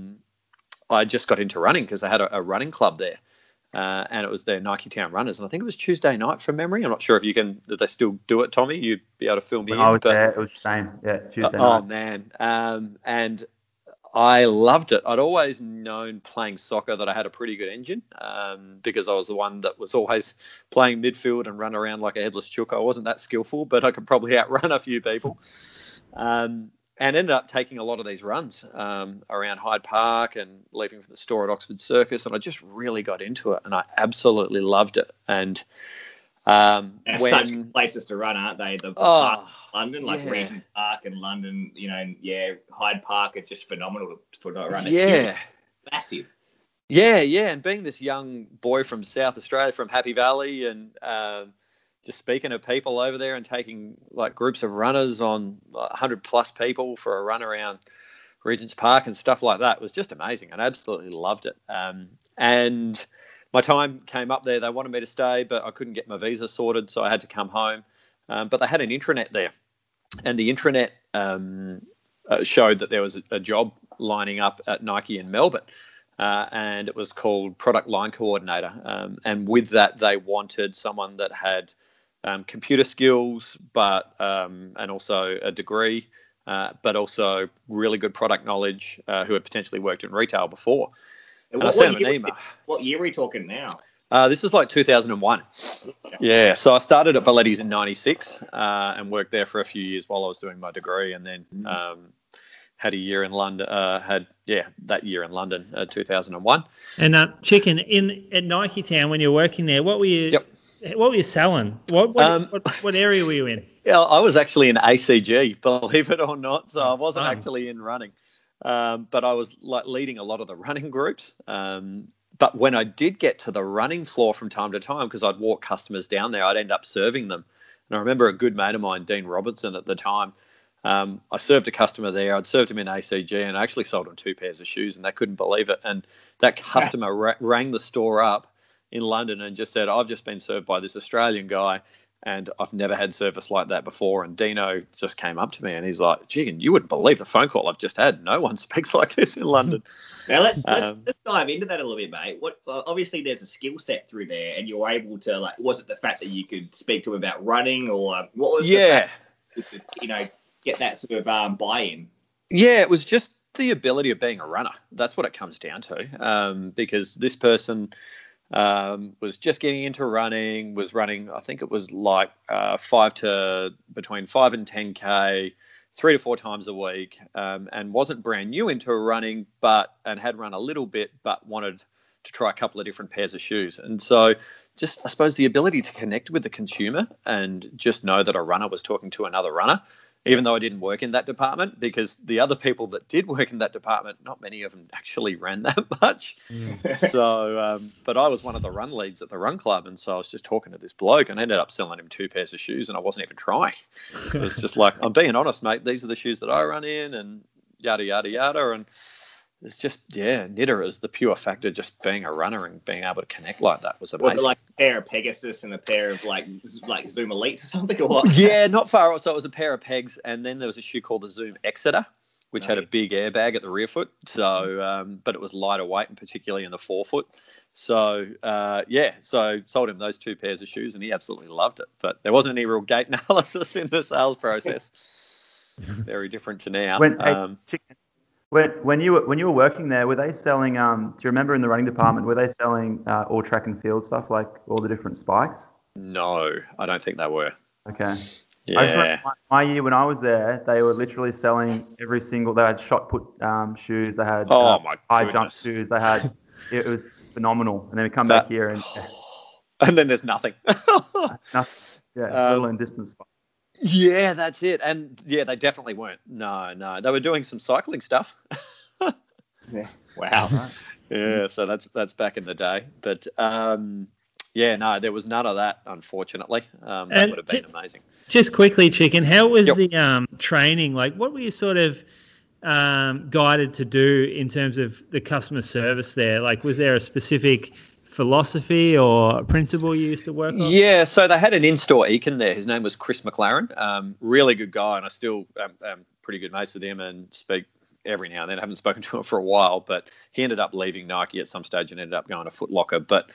I just got into running because they had a running club there. And it was their Nike Town Runners. And I think it was Tuesday night from memory. I'm not sure if they still do it, Tommy. You'd be able to fill me in. I was there. It was the same. Yeah, Tuesday night. Oh, man. And I loved it. I'd always known playing soccer that I had a pretty good engine because I was the one that was always playing midfield and run around like a headless chook. I wasn't that skillful, but I could probably outrun a few people. And ended up taking a lot of these runs around Hyde Park and leaving for the store at Oxford Circus. And I just really got into it and I absolutely loved it. And such places to run, aren't they? The park in London, like Regent Park in London, Hyde Park are just phenomenal to run. Yeah. Massive. Yeah. And being this young boy from South Australia, from Happy Valley, and just speaking to people over there and taking like groups of runners on 100 plus people for a run around Regent's Park and stuff like that was just amazing. I absolutely loved it. And my time came up there. They wanted me to stay, but I couldn't get my visa sorted, so I had to come home. But they had an intranet there, and the intranet showed that there was a job lining up at Nike in Melbourne. And it was called Product Line Coordinator. And with that, they wanted someone that had computer skills, but and also a degree, but also really good product knowledge, who had potentially worked in retail before. And I sent him an email. What year are we talking now? This is like 2001. Yeah, so I started at Balletti's in 96 and worked there for a few years while I was doing my degree, and then had a year in London. That year in London, 2001. And Chicken, at Nike Town, when you were working there, what were you? Yep. What were you selling? What area were you in? Yeah, I was actually in ACG, believe it or not. So I wasn't actually in running, but I was like leading a lot of the running groups. But when I did get to the running floor from time to time, because I'd walk customers down there, I'd end up serving them. And I remember a good mate of mine, Dean Robertson, at the time. I served a customer there. I'd served him in ACG, and I actually sold him 2 pairs of shoes, and they couldn't believe it. And that customer rang the store up in London and just said, I've just been served by this Australian guy, and I've never had service like that before. And Dino just came up to me and he's like, Jigan, you wouldn't believe the phone call I've just had. No one speaks like this in London. Now let's dive into that a little bit, mate. Obviously there's a skill set through there, and you're able to, like, was it the fact that you could speak to him about running, or what was the fact that you could, get that sort of buy-in? Yeah, it was just the ability of being a runner. That's what it comes down to. Because this person was just getting into running, was running, I think it was like between 5 and 10K, 3 to 4 times a week, and wasn't brand new into running, and had run a little bit, but wanted to try a couple of different pairs of shoes. And so just, I suppose, the ability to connect with the consumer and just know that a runner was talking to another runner, even though I didn't work in that department, because the other people that did work in that department, not many of them actually ran that much. So, but I was one of the run leads at the run club. And so I was just talking to this bloke and I ended up selling him 2 pairs of shoes, and I wasn't even trying. It was just like, I'm being honest, mate, these are the shoes that I run in, and yada, yada, yada. And it's just, Knitter is the pure factor, just being a runner and being able to connect like that was amazing. Was it like a pair of Pegasus and a pair of like Zoom Elites or something, or what? Yeah, not far off. So it was a pair of Pegs, and then there was a shoe called the Zoom Exeter, which had a big airbag at the rear foot. So, but it was lighter weight, and particularly in the forefoot. So, so sold him those 2 pairs of shoes, and he absolutely loved it. But there wasn't any real gait analysis in the sales process. Very different to now. When you were working there, were they selling? Do you remember in the running department, were they selling all track and field stuff, like all the different spikes? No, I don't think they were. Okay. Yeah. I just remember my year when I was there, they were literally selling every single. They had shot put shoes. They had high jump shoes. They had it was phenomenal. And then we come back here and then there's nothing. Nothing. Yeah, little and distance spikes. Yeah, that's it. And yeah, they definitely weren't. No. They were doing some cycling stuff. Yeah. Wow. Yeah, so that's back in the day. But there was none of that, unfortunately. That would have been amazing. Just quickly, Chicken, how was the training? Like, what were you sort of guided to do in terms of the customer service there? Like, was there a specific philosophy or principle you used to work on? Yeah, so they had an in-store econ there. His name was Chris McLaren. Really good guy, and I still am pretty good mates with him and speak every now and then. I haven't spoken to him for a while, but he ended up leaving Nike at some stage and ended up going to Foot Locker. But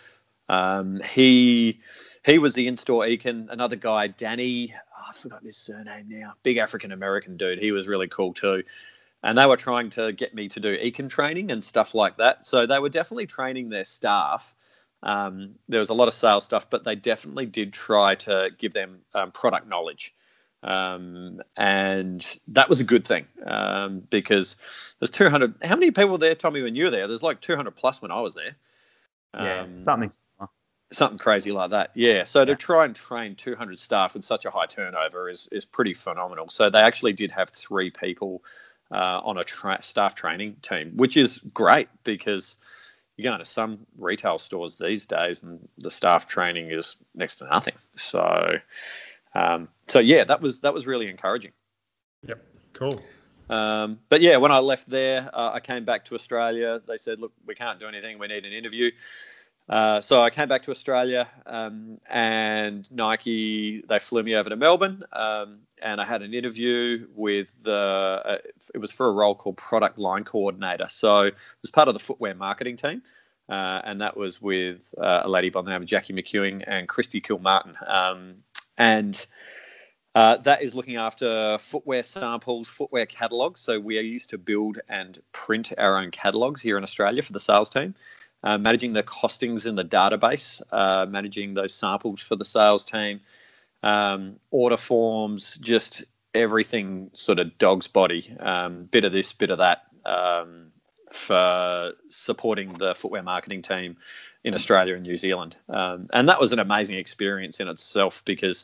he was the in-store econ. Another guy, Danny, I've forgotten his surname now, big African-American dude. He was really cool too. And they were trying to get me to do econ training and stuff like that. So they were definitely training their staff. There was a lot of sales stuff, but they definitely did try to give them product knowledge. And that was a good thing because there's 200. How many people were there, Tommy, when you were there? There's like 200 plus when I was there. Something crazy like that. Yeah. So to try and train 200 staff with such a high turnover is pretty phenomenal. So they actually did have 3 people on a staff training team, which is great because you go into some retail stores these days and the staff training is next to nothing. So that was really encouraging. Yep. Cool. But yeah, when I left there, I came back to Australia. They said, look, we can't do anything. We need an interview. So I came back to Australia and Nike, they flew me over to Melbourne and I had an interview with it was for a role called product line coordinator. So it was part of the footwear marketing team. And that was with a lady by the name of Jackie McEwing and Christy Kilmartin. That is looking after footwear samples, footwear catalogs. So we are used to build and print our own catalogs here in Australia for the sales team. Managing the costings in the database, managing those samples for the sales team, order forms, just everything sort of dog's body, bit of this, bit of that, for supporting the footwear marketing team in Australia and New Zealand. And that was an amazing experience in itself because,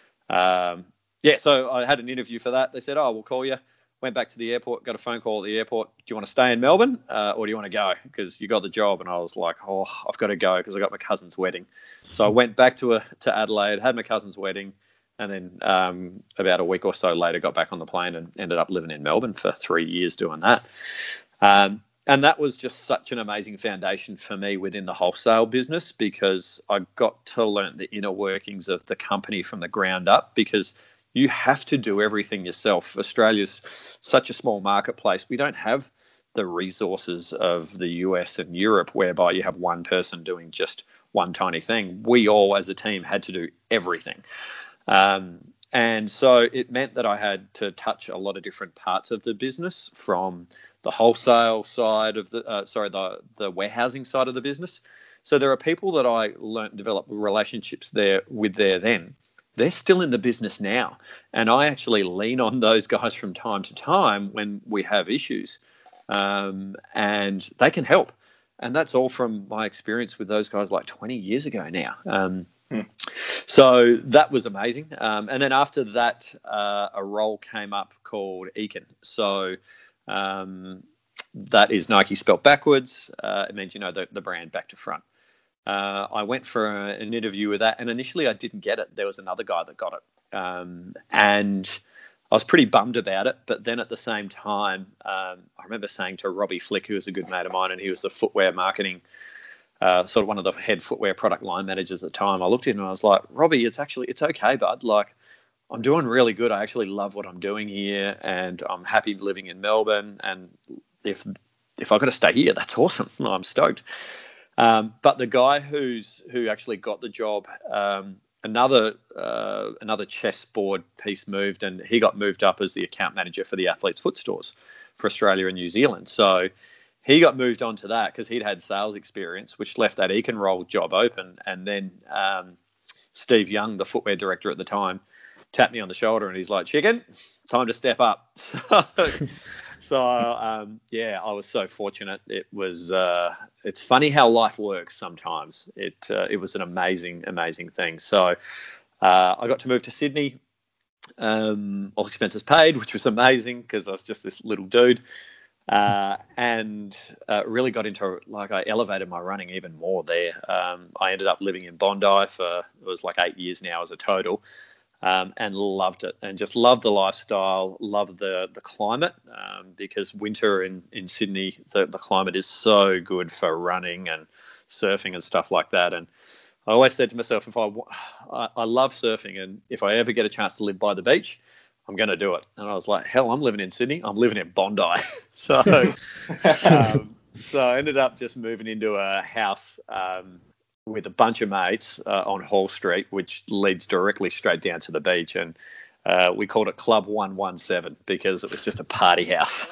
so I had an interview for that. They said, we'll call you. Went back to the airport, got a phone call at the airport. Do you want to stay in Melbourne or do you want to go? Because you got the job. And I was like, I've got to go because I got my cousin's wedding. So I went back to Adelaide, had my cousin's wedding, and then about a week or so later got back on the plane and ended up living in Melbourne for 3 years doing that. And that was just such an amazing foundation for me within the wholesale business, because I got to learn the inner workings of the company from the ground up, because you have to do everything yourself. Australia's such a small marketplace. We don't have the resources of the US and Europe, whereby you have one person doing just one tiny thing. We all, as a team, had to do everything. And so it meant that I had to touch a lot of different parts of the business, from the wholesale side of the warehousing side of the business. So there are people that I learned, develop relationships there with then. They're still in the business now. And I actually lean on those guys from time to time when we have issues. And they can help. And that's all from my experience with those guys like 20 years ago now. So that was amazing. And then after that, a role came up called Eakin. So that is Nike spelt backwards. It means, the brand back to front. I went for an interview with that, and initially I didn't get it. There was another guy that got it. And I was pretty bummed about it, but then at the same time, I remember saying to Robbie Flick, who was a good mate of mine, and he was the footwear marketing, sort of one of the head footwear product line managers at the time. I looked at him and I was like, Robbie, it's okay, bud. Like, I'm doing really good. I actually love what I'm doing here, and I'm happy living in Melbourne. And if I've got to stay here, that's awesome. I'm stoked. But the guy who actually got the job, another chessboard piece moved, and he got moved up as the account manager for the Athlete's Foot stores for Australia and New Zealand. So he got moved on to that because he'd had sales experience, which left that Eakin role job open. And then Steve Young, the footwear director at the time, tapped me on the shoulder and he's like, "Chicken, time to step up." So I was so fortunate. It was it's funny how life works sometimes. It was an amazing thing. So I got to move to Sydney, all expenses paid, which was amazing because I was just this little dude, and really got into, I elevated my running even more there. I ended up living in Bondi for, it was like 8 years now as a total. And loved it, and just loved the lifestyle, loved the climate, because winter in Sydney, the climate is so good for running and surfing and stuff like that. And I always said to myself, if I love surfing, and if I ever get a chance to live by the beach, I'm going to do it. And I was like, hell, I'm living in Sydney. I'm living in Bondi. So I ended up just moving into a house with a bunch of mates on Hall Street, which leads directly straight down to the beach. And we called it Club 117 because it was just a party house.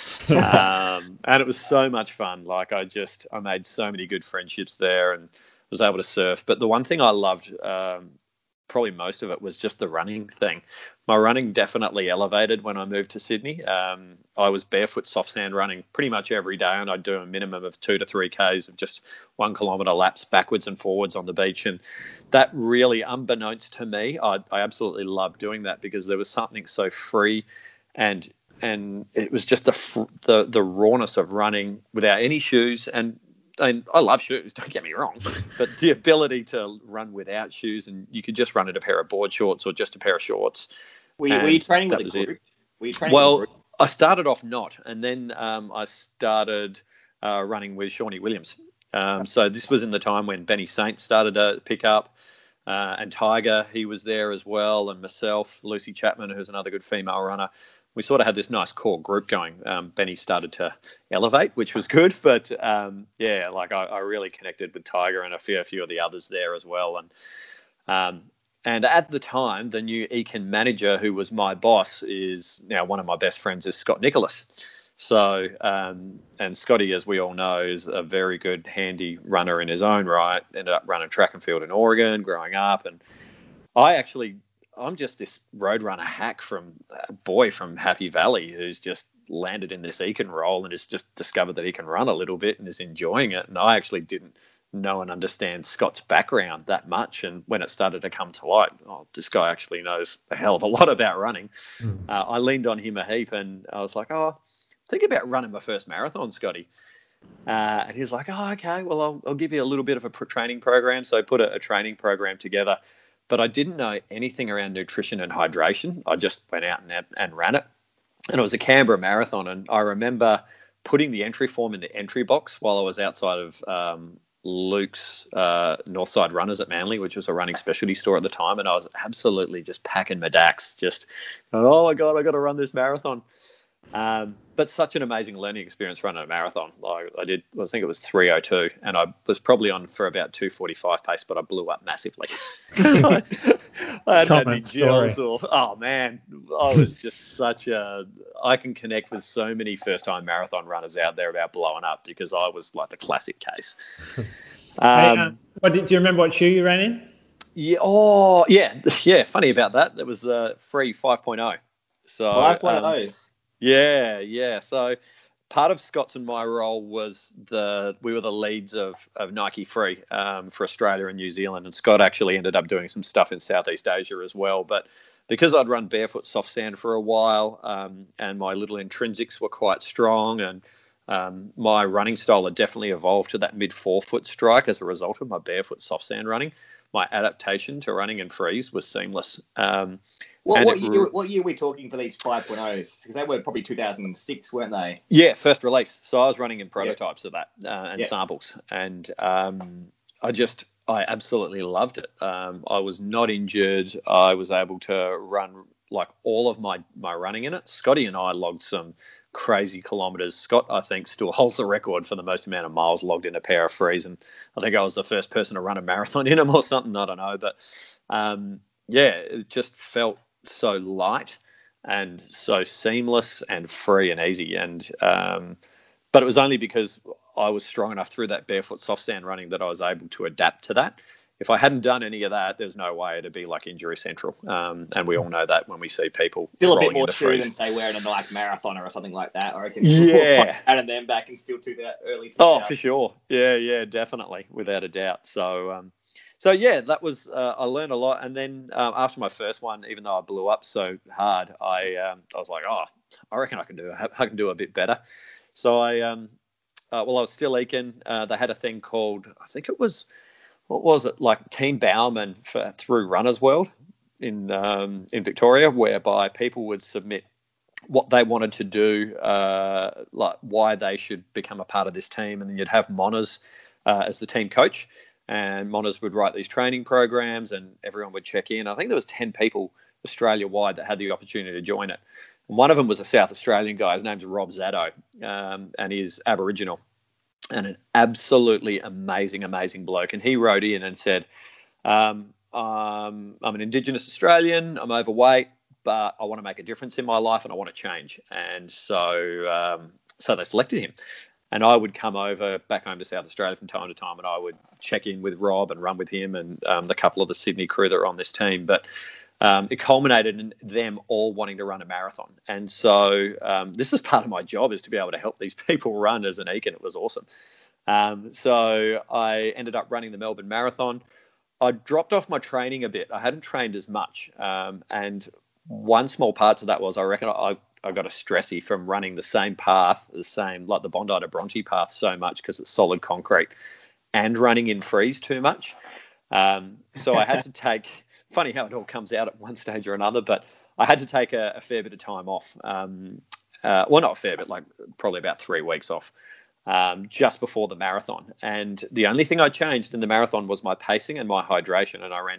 And it was so much fun. I made so many good friendships there and was able to surf. But the one thing I loved, probably most of it, was just the running thing. My running definitely elevated when I moved to Sydney. I was barefoot soft sand running pretty much every day, and I'd do a minimum of 2 to 3 Ks of just 1 kilometre laps backwards and forwards on the beach. And that really, unbeknownst to me, I absolutely loved doing that because there was something so free, and it was just the rawness of running without any shoes. And I love shoes, don't get me wrong, but the ability to run without shoes, and you could just run in a pair of board shorts or just a pair of shorts. Were you training with a group? Well, I started off not, and then I started running with Shawnee Williams. So this was in the time when Benny Saint started to pick up, and Tiger, he was there as well, and myself, Lucy Chapman, who's another good female runner. We sort of had this nice core group going. Benny started to elevate, which was good. But, I really connected with Tiger and a few of the others there as well. And at the time, the new Eakin manager, who was my boss, is now one of my best friends, is Scott Nicholas. So, and Scotty, as we all know, is a very good, handy runner in his own right. Ended up running track and field in Oregon growing up. And I'm just this road runner hack from Happy Valley who's just landed in this Eakin role and has just discovered that he can run a little bit and is enjoying it. And I actually didn't know and understand Scott's background that much. And when it started to come to light, this guy actually knows a hell of a lot about running. I leaned on him a heap, and I was like, think about running my first marathon, Scotty. And he's like, okay, well, I'll give you a little bit of a training program. So I put a training program together. But I didn't know anything around nutrition and hydration. I just went out and ran it. And it was a Canberra marathon. And I remember putting the entry form in the entry box while I was outside of Luke's Northside Runners at Manly, which was a running specialty store at the time, and I was absolutely just packing my dacks, just, oh my God, I got to run this marathon. But such an amazing learning experience running a marathon. Like I think it was 3:02, and I was probably on for about 2:45 pace, but I blew up massively. I hadn't had any gels oh man, I was just I can connect with so many first-time marathon runners out there about blowing up, because I was like the classic case. Do you remember what shoe you ran in? Yeah. Oh, yeah. Funny about that. That was the Free 5.0. So 5.0s. Yeah. So part of Scott's and my role was we were the leads of Nike Free for Australia and New Zealand, and Scott actually ended up doing some stuff in Southeast Asia as well. But because I'd run barefoot soft sand for a while, and my little intrinsics were quite strong, and my running style had definitely evolved to that mid 4-foot strike as a result of my barefoot soft sand running, my adaptation to running in freeze was seamless. What year are we talking for these 5.0s? Because they were probably 2006, weren't they? Yeah, first release. So I was running in prototypes of that and samples. And I absolutely loved it. I was not injured. I was able to run like all of my running in it. Scotty and I logged some crazy kilometers. Scott, I think, still holds the record for the most amount of miles logged in a pair of frees. And I think I was the first person to run a marathon in them or something. I don't know. But it just felt so light and so seamless and free and easy. And but it was only because I was strong enough through that barefoot soft sand running that I was able to adapt to that. If I hadn't done any of that, there's no way it'd be like injury central. And we all know that when we see people still a bit more true than say wearing a like marathoner or something like that. I reckon. Yeah, out of them back and still do that early. Oh, for sure. Yeah, definitely, without a doubt. So that was I learned a lot. And then after my first one, even though I blew up so hard, I was like, I reckon I can do a bit better. So I was still eking. They had a thing called, I think it was, what was it, like Team Bowerman through Runners World in Victoria, whereby people would submit what they wanted to do, like why they should become a part of this team, and then you'd have Monas as the team coach, and Monas would write these training programs, and everyone would check in. I think there was 10 people Australia-wide that had the opportunity to join it. And one of them was a South Australian guy. His name's Rob Zaddo, and he's Aboriginal. And an absolutely amazing bloke. And he wrote in and said, I'm an Indigenous Australian, I'm overweight, but I want to make a difference in my life and I want to change. And so they selected him. And I would come back home to South Australia from time to time, and I would check in with Rob and run with him and the couple of the Sydney crew that are on this team. But it culminated in them all wanting to run a marathon. And so this is part of my job, is to be able to help these people run as an eke, and it was awesome. So I ended up running the Melbourne Marathon. I dropped off my training a bit. I hadn't trained as much. And one small part to that was, I reckon I got a stressy from running the same path, like the Bondi to Bronte path so much, because it's solid concrete, and running in freeze too much. So I had to take... Funny how it all comes out at one stage or another, but I had to take a fair bit of time off. Not a fair bit, like probably about 3 weeks off, just before the marathon. And the only thing I changed in the marathon was my pacing and my hydration, and I ran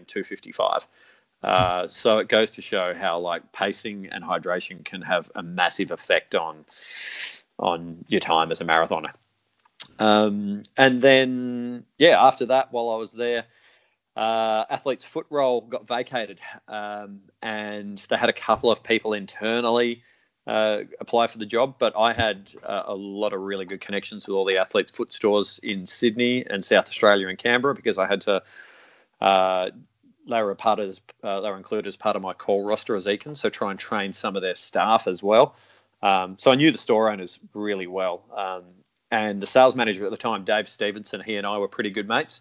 2:55. So it goes to show how like pacing and hydration can have a massive effect on your time as a marathoner. And then, after that, while I was there, Athlete's Foot role got vacated, and they had a couple of people internally apply for the job, but I had a lot of really good connections with all the Athlete's Foot stores in Sydney and South Australia and Canberra, because I had to they were included as part of my call roster as Eakins, so try and train some of their staff as well. So I knew the store owners really well, and the sales manager at the time, Dave Stevenson, he and I were pretty good mates.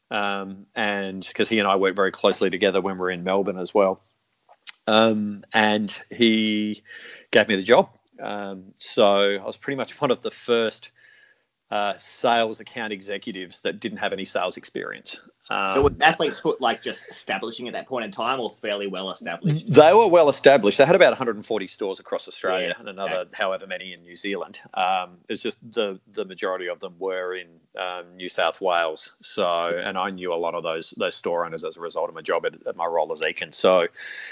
And because he and I worked very closely together when we were in Melbourne as well. And he gave me the job. So I was pretty much one of the first sales account executives that didn't have any sales experience. So was Athlete's Foot like just establishing at that point in time, or fairly well established? They were well established. They had about 140 stores across Australia and another however many in New Zealand. It's just the majority of them were in New South Wales. So, and I knew a lot of those store owners as a result of my job at my role as Eakin. So,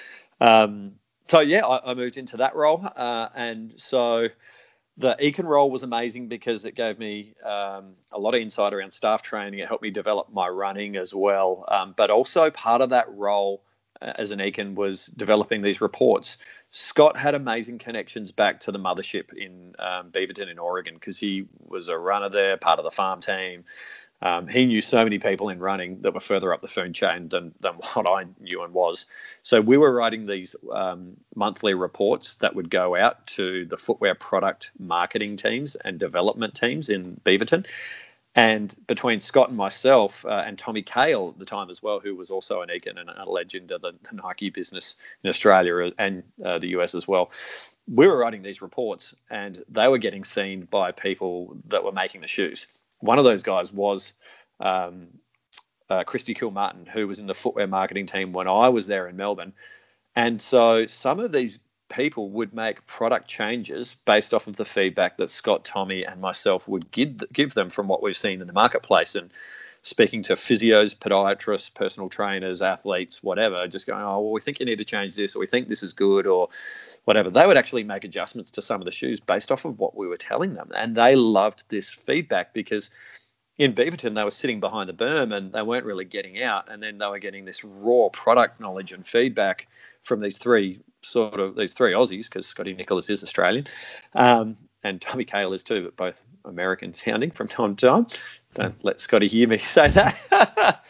I moved into that role, and so. The Eakin role was amazing because it gave me a lot of insight around staff training. It helped me develop my running as well. But also part of that role as an Eakin was developing these reports. Scott had amazing connections back to the mothership in Beaverton in Oregon because he was a runner there, part of the farm team. He knew so many people in running that were further up the food chain than what I knew and was. So we were writing these monthly reports that would go out to the footwear product marketing teams and development teams in Beaverton. And between Scott and myself and Tommy Cale at the time as well, who was also an Eakin and a legend of the Nike business in Australia and the US as well, we were writing these reports and they were getting seen by people that were making the shoes. One of those guys was Christy Kilmartin, who was in the footwear marketing team when I was there in Melbourne. And so some of these people would make product changes based off of the feedback that Scott, Tommy, and myself would give them from what we've seen in the marketplace. And speaking to physios, podiatrists, personal trainers, athletes, whatever, just going, oh, well, we think you need to change this, or we think this is good, or whatever. They would actually make adjustments to some of the shoes based off of what we were telling them. And they loved this feedback because in Beaverton, they were sitting behind the berm and they weren't really getting out. And then they were getting this raw product knowledge and feedback from these three Aussies, because Scotty Nicholas is Australian. And Tommy Cale is too, but both American sounding from time to time. Don't let Scotty hear me say that.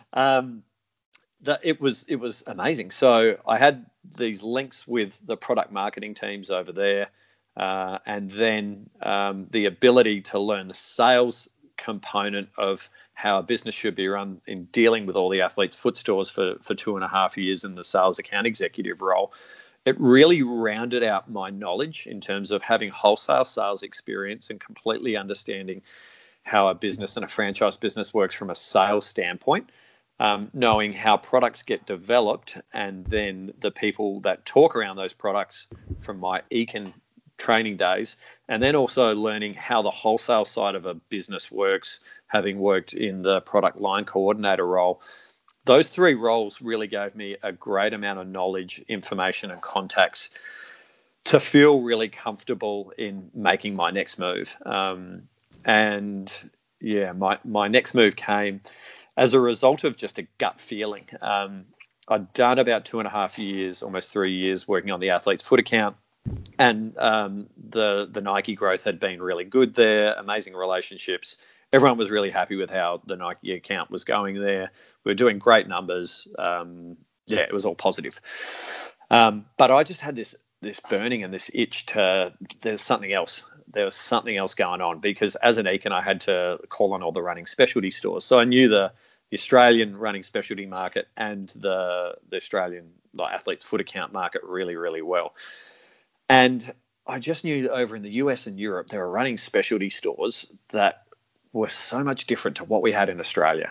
It was amazing. So I had these links with the product marketing teams over there, and then the ability to learn the sales component of how a business should be run in dealing with all the Athlete's Foot stores for 2.5 years in the sales account executive role. It really rounded out my knowledge in terms of having wholesale sales experience and completely understanding how a business and a franchise business works from a sales standpoint, knowing how products get developed and then the people that talk around those products from my Eakin training days, and then also learning how the wholesale side of a business works, having worked in the product line coordinator role. Those three roles really gave me a great amount of knowledge, information, and contacts to feel really comfortable in making my next move. My next move came as a result of just a gut feeling. I'd done about 2.5 years, almost 3 years, working on the Athlete's Foot account, and the Nike growth had been really good there, amazing relationships. Everyone was really happy with how the Nike account was going there. We were doing great numbers. It was all positive. But I just had this burning and this itch there's something else. There was something else going on because as an Eakin, I had to call on all the running specialty stores. So I knew the Australian running specialty market and the Australian Athlete's Foot account market really, really well. And I just knew that over in the US and Europe, there were running specialty stores that were so much different to what we had in Australia.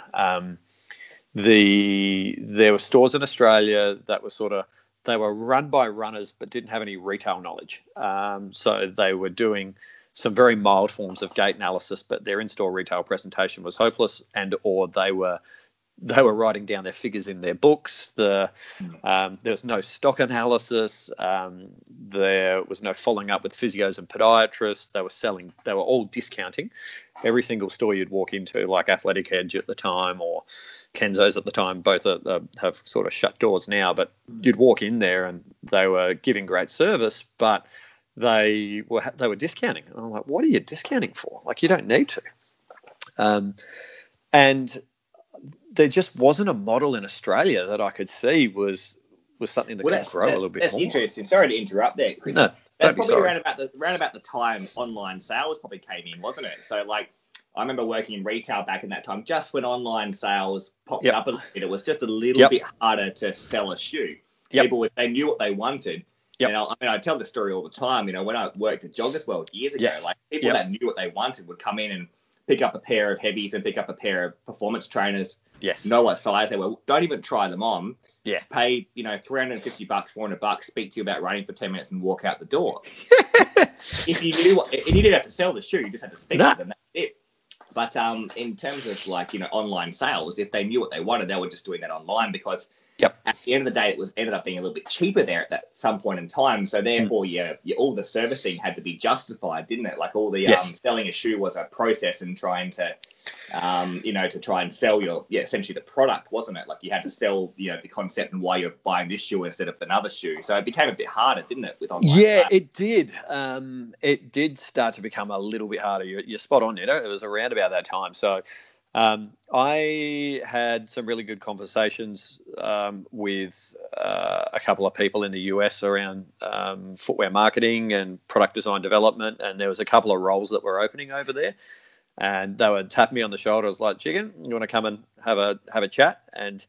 There were stores in Australia that were they were run by runners but didn't have any retail knowledge. So they were doing some very mild forms of gait analysis, but their in-store retail presentation was hopeless, or they were writing down their figures in their books. There was no stock analysis. There was no following up with physios and podiatrists. They were all discounting. Every single store you'd walk into, like Athletic Edge at the time or Kenzo's at the time, both have sort of shut doors now, but you'd walk in there and they were giving great service, but they were discounting. And I'm like, what are you discounting for? Like, you don't need to. And there just wasn't a model in Australia that I could see was something that could grow a little bit more. That's interesting. Sorry to interrupt there, Chris. No, that's probably around about the time online sales probably came in, wasn't it? So like, I remember working in retail back in that time, just when online sales popped up a little bit, it was just a little bit harder to sell a shoe. People, they knew what they wanted. And I tell the story all the time. When I worked at Joggers World years ago, like people that knew what they wanted would come in and pick up a pair of heavies and pick up a pair of performance trainers. Yes. Know what size they were. Don't even try them on. Yeah. Pay, $350, $400, speak to you about running for 10 minutes and walk out the door. If you knew and you didn't have to sell the shoe, you just had to speak to them. That's it. But in terms of online sales, if they knew what they wanted, they were just doing that online because at the end of the day, ended up being a little bit cheaper there at some point in time. So therefore, all the servicing had to be justified, didn't it? Like all the selling a shoe was a process and trying to, to try and sell your essentially the product, wasn't it? Like you had to sell the concept and why you're buying this shoe instead of another shoe. So it became a bit harder, didn't it, with online? Yeah, sales? it did. It did start to become a little bit harder. You're spot on, It was around about that time. So. I had some really good conversations with a couple of people in the US around footwear marketing and product design development, and there was a couple of roles that were opening over there. And they would tap me on the shoulder. I was like, "Chicken, you want to come and have a chat?" And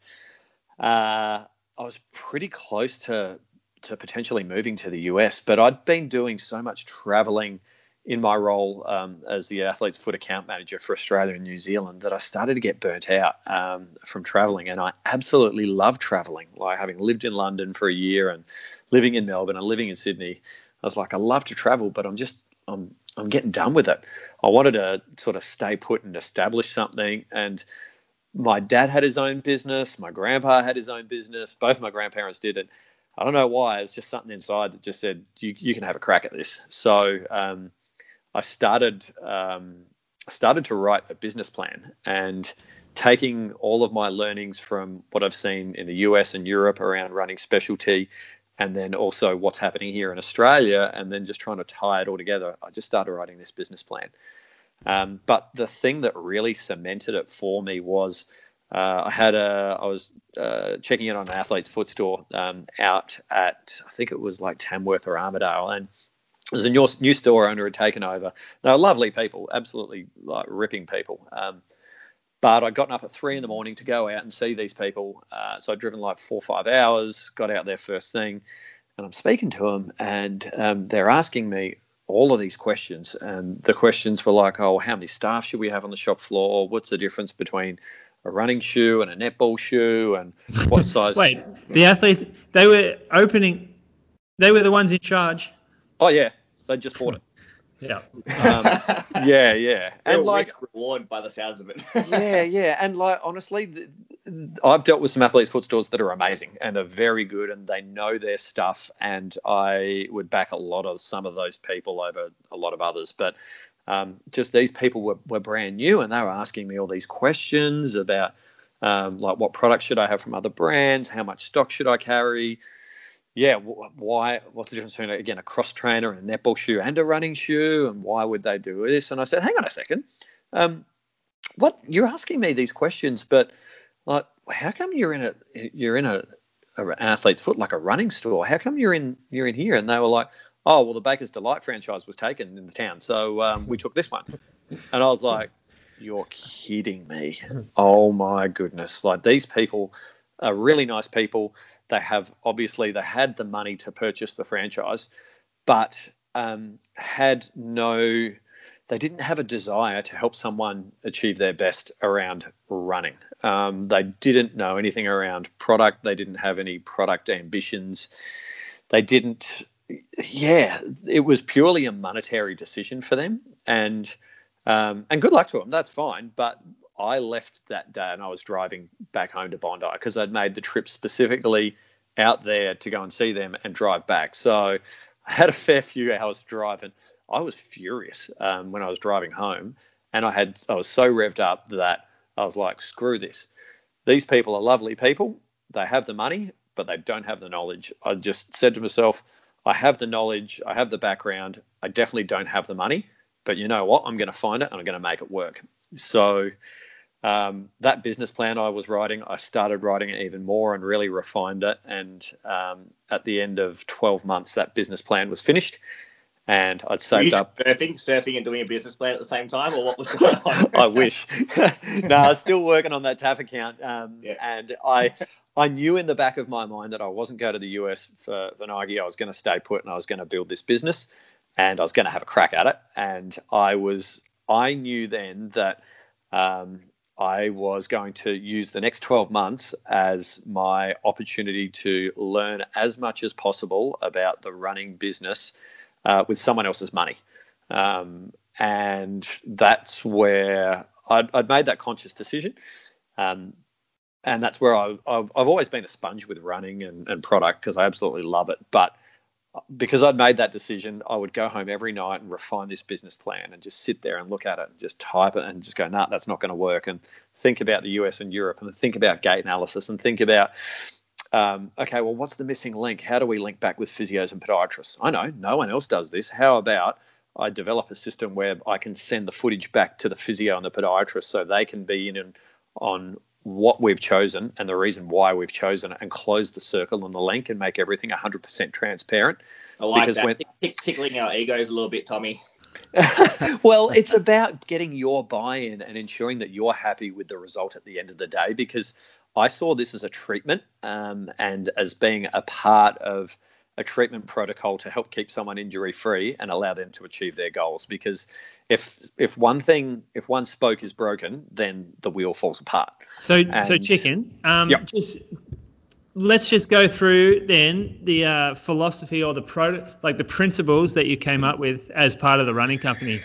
I was pretty close to potentially moving to the US, but I'd been doing so much traveling in my role as the Athlete's Foot account manager for Australia and New Zealand that I started to get burnt out from traveling. And I absolutely love traveling. Like having lived in London for a year and living in Melbourne and living in Sydney, I was like, I love to travel, but I'm getting done with it. I wanted to sort of stay put and establish something. And my dad had his own business. My grandpa had his own business. Both my grandparents did it. I don't know why. It's just something inside that just said, you can have a crack at this. So, I started to write a business plan and taking all of my learnings from what I've seen in the US and Europe around running specialty and then also what's happening here in Australia and then just trying to tie it all together. I just started writing this business plan. But the thing that really cemented it for me was I was checking in on an Athlete's Foot store out at, I think it was like Tamworth or Armidale, and there's a new store owner had taken over. They're lovely people, absolutely like ripping people. But I'd gotten up at 3 a.m. to go out and see these people. So I'd driven like 4 or 5 hours, got out there first thing, and I'm speaking to them, and they're asking me all of these questions. And the questions were like, oh, how many staff should we have on the shop floor? What's the difference between a running shoe and a netball shoe? And what size? Wait, the athletes, they were the ones in charge. Oh, yeah. They just bought it. Yeah. Yeah. And like reward by the sounds of it. yeah. And like, honestly, I've dealt with some Athlete's Foot stores that are amazing and are very good and they know their stuff. And I would back some of those people over a lot of others. But just these people were brand new and they were asking me all these questions about like what products should I have from other brands? How much stock should I carry? Yeah, why? What's the difference between, again, a cross trainer and a netball shoe and a running shoe, and why would they do this? And I said, hang on a second, what you're asking me these questions, but like, how come you're in an Athlete's Foot, like a running store? How come you're in here? And they were like, oh, well, the Baker's Delight franchise was taken in the town, so we took this one. And I was like, you're kidding me? Oh my goodness! Like these people are really nice people. They had the money to purchase the franchise, but they didn't have a desire to help someone achieve their best around running. They didn't know anything around product. They didn't have any product ambitions. It was purely a monetary decision for them. And good luck to them. That's fine. But I left that day and I was driving back home to Bondi because I'd made the trip specifically out there to go and see them and drive back. So I had a fair few hours driving. I was furious when I was driving home, and I was so revved up that I was like, screw this. These people are lovely people. They have the money, but they don't have the knowledge. I just said to myself, I have the knowledge, I have the background. I definitely don't have the money, but you know what? I'm going to find it and I'm going to make it work. So that business plan I was writing, I started writing it even more and really refined it. And at the end of 12 months, that business plan was finished. And I'd saved up. Surfing and doing a business plan at the same time, or what was going on? I wish. No, I was still working on that TAF account. And I knew in the back of my mind that I wasn't going to the US for Nike. I was going to stay put and I was going to build this business and I was going to have a crack at it. And I was I knew then that I was going to use the next 12 months as my opportunity to learn as much as possible about the running business with someone else's money. And that's where I'd made that conscious decision. And that's where I've always been a sponge with running and product because I absolutely love it. But because I'd made that decision, I would go home every night and refine this business plan and just sit there and look at it and just type it and just go, nah, that's not going to work. And think about the US and Europe and think about gait analysis and think about, okay, well, what's the missing link? How do we link back with physios and podiatrists? I know no one else does this. How about I develop a system where I can send the footage back to the physio and the podiatrist so they can be in on what we've chosen and the reason why we've chosen it and close the circle on the link and make everything 100% transparent. I like that. Tickling our egos a little bit, Tommy. Well, it's about getting your buy-in and ensuring that you're happy with the result at the end of the day, because I saw this as a treatment and as being a part of a treatment protocol to help keep someone injury-free and allow them to achieve their goals. Because if one spoke is broken, then the wheel falls apart. So Chicken, let's just go through then the philosophy or the principles that you came up with as part of the running company.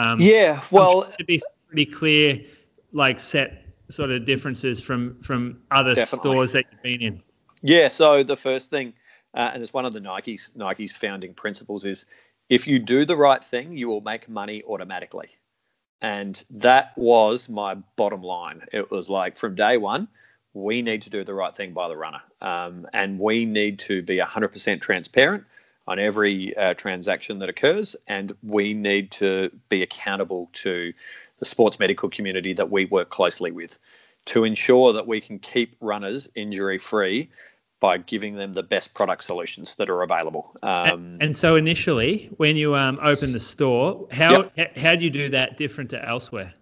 To be pretty clear, like set sort of differences from other stores that you've been in. Yeah. So the first thing, and it's one of the Nike's founding principles, is if you do the right thing, you will make money automatically. And that was my bottom line. It was like from day one, we need to do the right thing by the runner. And we need to be 100% transparent on every transaction that occurs. And we need to be accountable to the sports medical community that we work closely with to ensure that we can keep runners injury-free by giving them the best product solutions that are available. And so initially, when you opened the store, how do you do that different to elsewhere?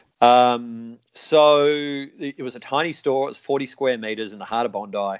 So it was a tiny store. It was 40 square meters in the heart of Bondi.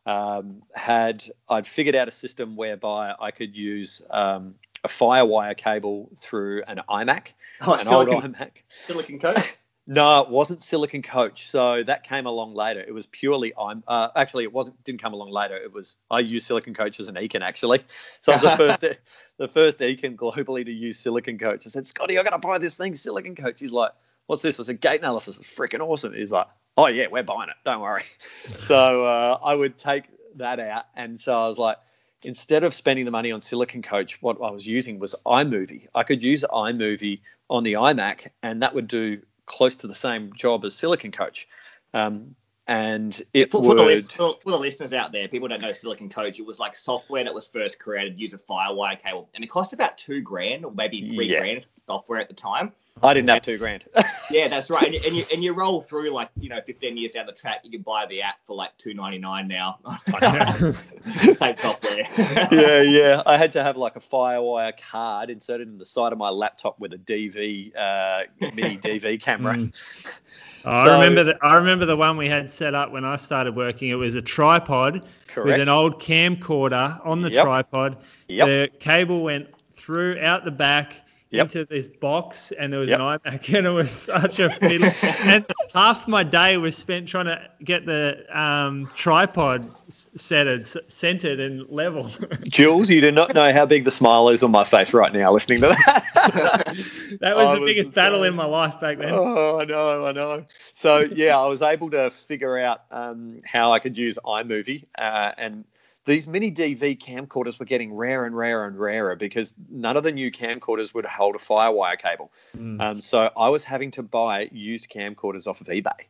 I'd figured out a system whereby I could use a Firewire cable through an iMac, old iMac. Silicon Coach? No, it wasn't Silicon Coach. So that came along later. It was purely actually, didn't come along later. I used Silicon Coach as an Ekin actually. So I was the first Ekin globally to use Silicon Coach. I said, Scotty, I got to buy this thing, Silicon Coach. He's like, what's this? I said, gait analysis. It's freaking awesome. He's like, oh yeah, we're buying it. Don't worry. So I would take that out. And so I was like, instead of spending the money on Silicon Coach, what I was using was iMovie. I could use iMovie on the iMac and that would do close to the same job as Silicon Coach. And it for the listeners out there, people don't know Silicon Coach. It was like software that was first created to use a Firewire cable, and it cost about $2,000 or maybe $3,000 for software at the time. I didn't have $2,000. Yeah, that's right. And you roll through 15 years down the track, you can buy the app for like $2.99 now. Same software. Yeah. I had to have like a Firewire card inserted in the side of my laptop with a mini DV camera. I remember the one we had set up when I started working. It was a tripod with an old camcorder on the tripod. The cable went out the back into this box, and there was an iMac, and it was such a fiddle. And half my day was spent trying to get the tripod centered and level. Jules, you do not know how big the smile is on my face right now listening to that. That was the biggest battle in my life back then. Oh, I know. So, I was able to figure out how I could use iMovie, and these mini DV camcorders were getting rarer and rarer because none of the new camcorders would hold a Firewire cable. So I was having to buy used camcorders off of eBay.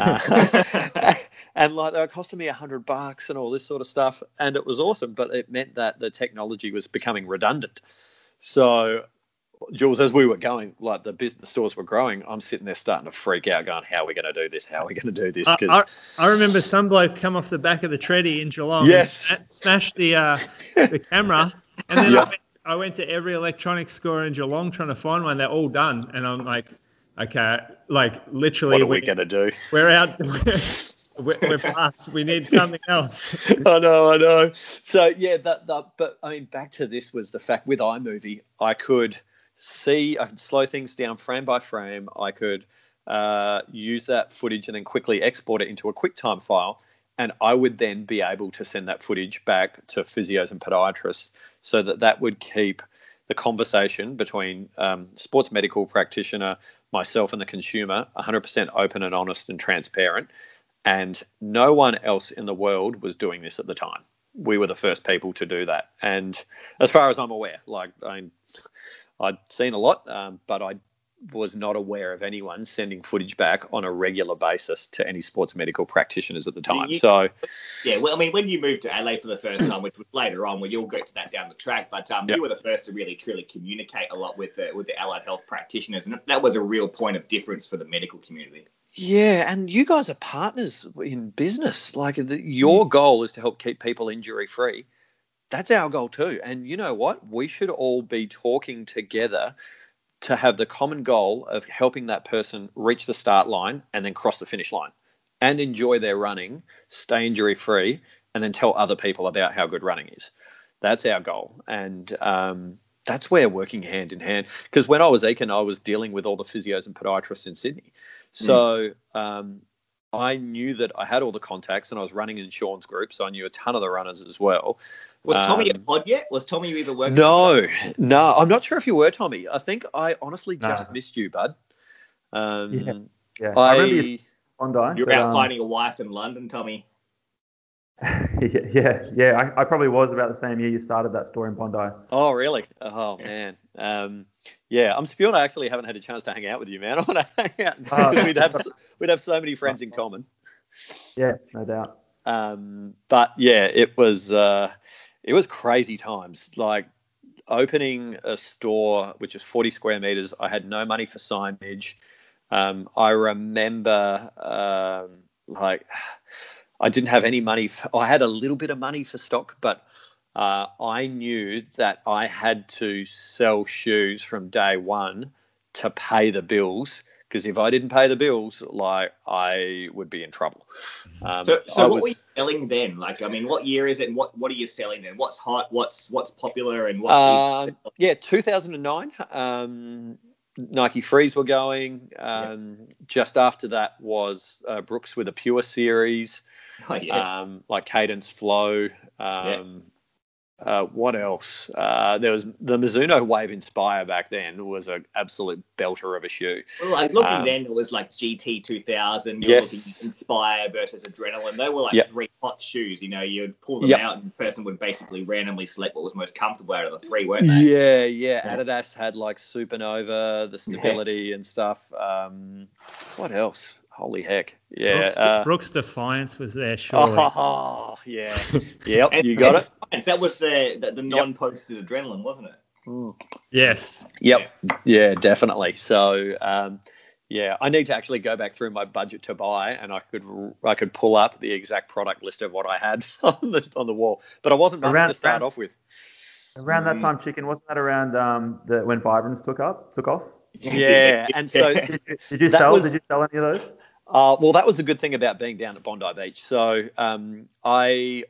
And they were costing me $100 and all this sort of stuff. And it was awesome, but it meant that the technology was becoming redundant. So, Jules, as we were going, like the stores were growing, I'm sitting there starting to freak out going, how are we going to do this? How are we going to do this? I remember some bloke come off the back of the treadie in Geelong smashed the camera. And then I went to every electronics store in Geelong trying to find one. They're all done. And I'm like, okay, like literally. What are we going to do? We're out. We're past. We need something else. I know. So, but I mean, back to this was the fact with iMovie, I could I could slow things down frame by frame. I could use that footage and then quickly export it into a QuickTime file. And I would then be able to send that footage back to physios and podiatrists so that would keep the conversation between sports medical practitioner, myself and the consumer 100% open and honest and transparent. And no one else in the world was doing this at the time. We were the first people to do that. And as far as I'm aware, I'd seen a lot, but I was not aware of anyone sending footage back on a regular basis to any sports medical practitioners at the time. When you moved to LA for the first time, which was later on, you'll get to that down the track, but you were the first to really truly communicate a lot with the allied health practitioners, and that was a real point of difference for the medical community. Yeah, and you guys are partners in business. Your goal is to help keep people injury free. That's our goal too. And you know what? We should all be talking together to have the common goal of helping that person reach the start line and then cross the finish line and enjoy their running, stay injury free, and then tell other people about how good running is. That's our goal. And that's where working hand in hand, because when I was Ekin, I was dealing with all the physios and podiatrists in Sydney. So I knew that I had all the contacts, and I was running in Sean's group, so I knew a ton of the runners as well. Was Tommy at Pod yet? Was Tommy even working? No. I'm not sure if you were, Tommy. I think I honestly just missed you, bud. Yeah. I remember you Bondi. You were out finding a wife in London, Tommy. Yeah. I probably was about the same year you started that store in Bondi. Oh, really? Oh, man. I'm spewing. I actually haven't had a chance to hang out with you, man. I want to hang out. We'd have so many friends in common. Yeah, no doubt. But yeah, it was crazy times. Like opening a store, which is 40 square meters. I had no money for signage. I remember I didn't have any money. I had a little bit of money for stock, but I knew that I had to sell shoes from day one to pay the bills, because if I didn't pay the bills, I would be in trouble. So what were you selling then? What year is it, and what are you selling then? What's hot? What's popular, and what's 2009. Nike Frees were going. Just after that was Brooks with a Pure series. Like Cadence Flow. What else? There was the Mizuno Wave Inspire back then, was an absolute belter of a shoe. Well, looking then, it was like GT 2000. You're looking Inspire versus Adrenaline. They were three hot shoes. You'd pull them out, and the person would basically randomly select what was most comfortable out of the three, weren't they? Yeah. Adidas had Supernova, the stability and stuff. What else? Holy heck. Yeah. Brooks Defiance was there, surely. Oh, yeah. Yep, you got it. That was the non-posted Adrenaline, wasn't it? Yes. Yep. Yeah, definitely. So, I need to actually go back through my budget to buy, and I could pull up the exact product list of what I had on the wall. But I wasn't much to start off with. Around that time, Chicken, wasn't that around when Vibrams took off? Yeah, and so did you sell any of those? Well, that was the good thing about being down at Bondi Beach. So I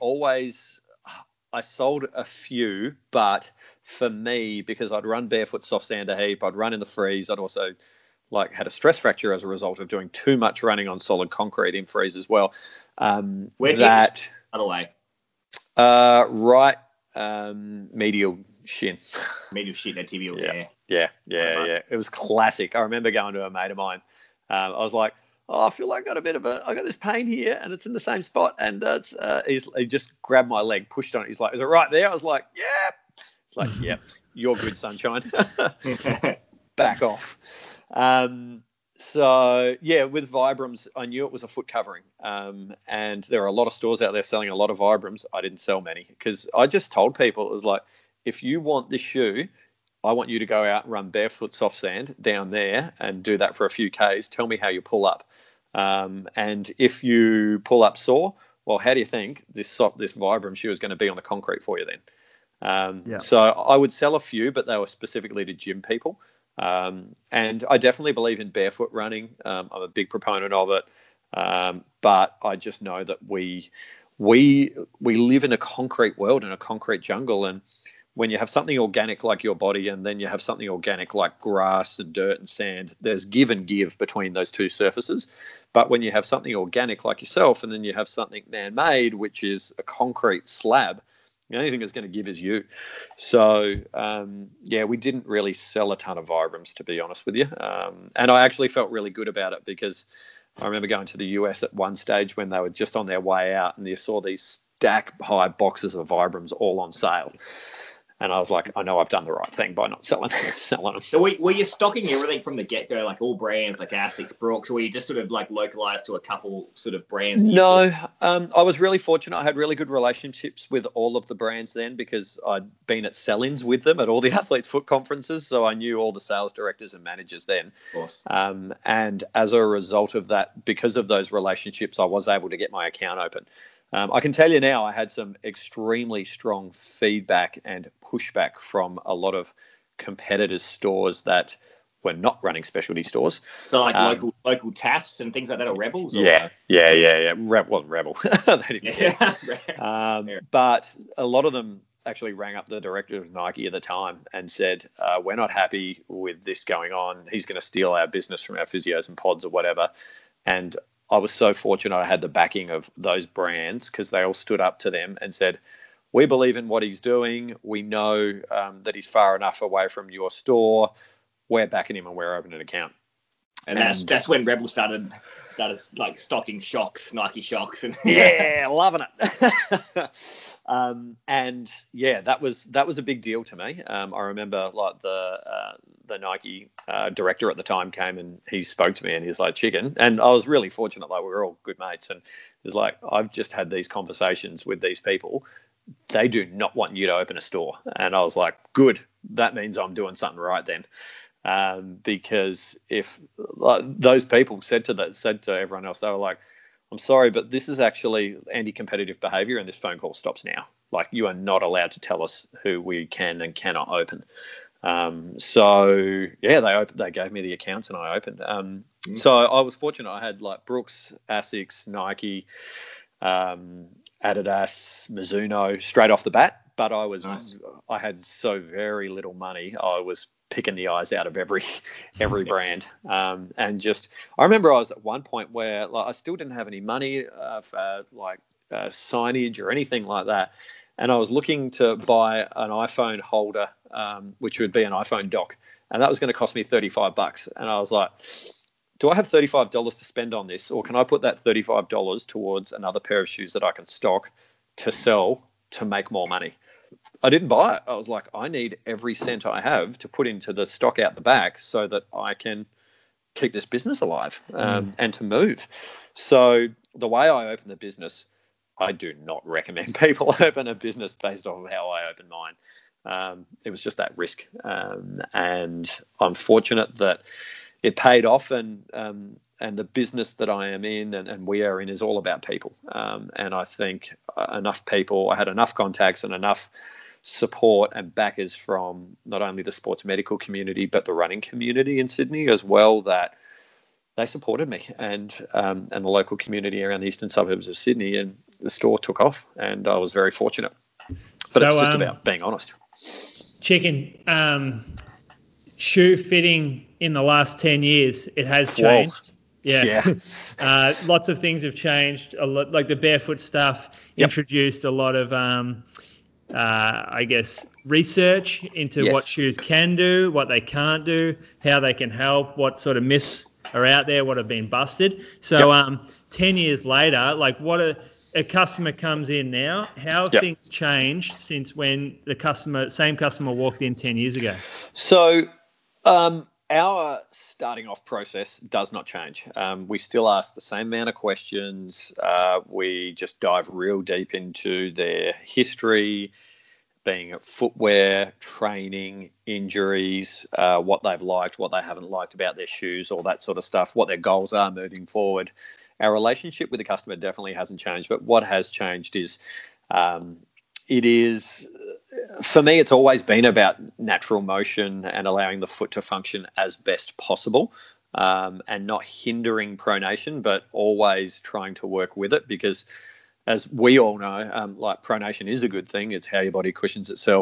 sold a few, but for me, because I'd run barefoot soft sander heap, I'd run in the freeze. I'd also had a stress fracture as a result of doing too much running on solid concrete in freeze as well. Where'd you, by the way? Right, medial shin. Medial shin, that tibial, yeah. It was classic. I remember going to a mate of mine. I was like, I feel like I got this pain here, and it's in the same spot. And he just grabbed my leg, pushed on it. He's like, is it right there? I was like, yeah. It's like, yeah, you're good, sunshine. Back off. So, yeah, with Vibrams, I knew it was a foot covering. And there are a lot of stores out there selling a lot of Vibrams. I didn't sell many, because I just told people, it was like, if you want this shoe, I want you to go out and run barefoot soft sand down there and do that for a few Ks. Tell me how you pull up. And if you pull up sore, well, how do you think this Vibram shoe is going to be on the concrete for you then? So I would sell a few, but they were specifically to gym people. And I definitely believe in barefoot running. I'm a big proponent of it. But I just know that we live in a concrete world, in a concrete jungle, and when you have something organic like your body and then you have something organic like grass and dirt and sand, there's give and give between those two surfaces. But when you have something organic like yourself and then you have something man-made, which is a concrete slab, the only thing that's going to give is you. So, we didn't really sell a ton of Vibrams, to be honest with you. And I actually felt really good about it because I remember going to the US at one stage when they were just on their way out and you saw these stack-high boxes of Vibrams all on sale. And I was like, I know I've done the right thing by not selling them. So were you stocking everything from the get-go, like all brands like Asics, Brooks, or were you just sort of like localized to a couple sort of brands? No, I was really fortunate. I had really good relationships with all of the brands then because I'd been at sell-ins with them at all the Athlete's Foot conferences, so I knew all the sales directors and managers then. Of course. And as a result of that, because of those relationships, I was able to get my account open. I can tell you now I had some extremely strong feedback and pushback from a lot of competitors' stores that were not running specialty stores. So like local TAFs and things like that, or Rebels? Or Yeah. Rebel. They didn't care. But a lot of them actually rang up the director of Nike at the time and said, we're not happy with this going on. He's going to steal our business from our physios and pods or whatever. And I was so fortunate I had the backing of those brands because they all stood up to them and said, we believe in what he's doing. We know that he's far enough away from your store. We're backing him and we're opening an account. And that's when Rebel started like stocking Shocks, Nike Shocks. And yeah, loving it. And yeah, that was a big deal to me. I remember like the Nike director at the time came and he spoke to me and he was like, Chicken. And I was really fortunate, like we were all good mates. And it was like, I've just had these conversations with these people. They do not want you to open a store. And I was like, good, that means I'm doing something right then. Because if those people said to everyone else, they were like, I'm sorry, but this is actually anti-competitive behavior and this phone call stops now. Like you are not allowed to tell us who we can and cannot open. So yeah, they gave me the accounts and I opened. So I was fortunate. I had like Brooks, Asics, Nike, Adidas, Mizuno straight off the bat, but I had so very little money. I was picking the eyes out of every brand. And just, I remember I was at one point where like, I still didn't have any money for signage or anything like that. And I was looking to buy an iPhone holder, which would be an iPhone dock. And that was going to cost me $35. And I was like, do I have $35 to spend on this? Or can I put that $35 towards another pair of shoes that I can stock to sell to make more money? I didn't buy it. I was like, I need every cent I have to put into the stock out the back so that I can keep this business alive and to move. So the way I opened the business, I do not recommend people open a business based on how I opened mine. It was just that risk. And I'm fortunate that it paid off and the business that I am in and we are in is all about people. And I think enough people, I had enough contacts and enough support and backers from not only the sports medical community, but the running community in Sydney as well, that they supported me and the local community around the eastern suburbs of Sydney, and the store took off and I was very fortunate. But it's just about being honest. Chicken, shoe fitting in the last 10 years, it has changed. Whoa. Yeah. Lots of things have changed. A lot, like the barefoot stuff introduced a lot of, I guess, research into what shoes can do, what they can't do, how they can help, what sort of myths are out there, what have been busted. So 10 years later, like what a customer comes in now, how have things changed since when the same customer walked in 10 years ago? So our starting off process does not change. We still ask the same amount of questions. We just dive real deep into their history, being footwear, training, injuries, what they've liked, what they haven't liked about their shoes, all that sort of stuff, what their goals are moving forward. Our relationship with the customer definitely hasn't changed, but what has changed is for me, it's always been about natural motion and allowing the foot to function as best possible, and not hindering pronation, but always trying to work with it, because as we all know, like pronation is a good thing. It's how your body cushions itself.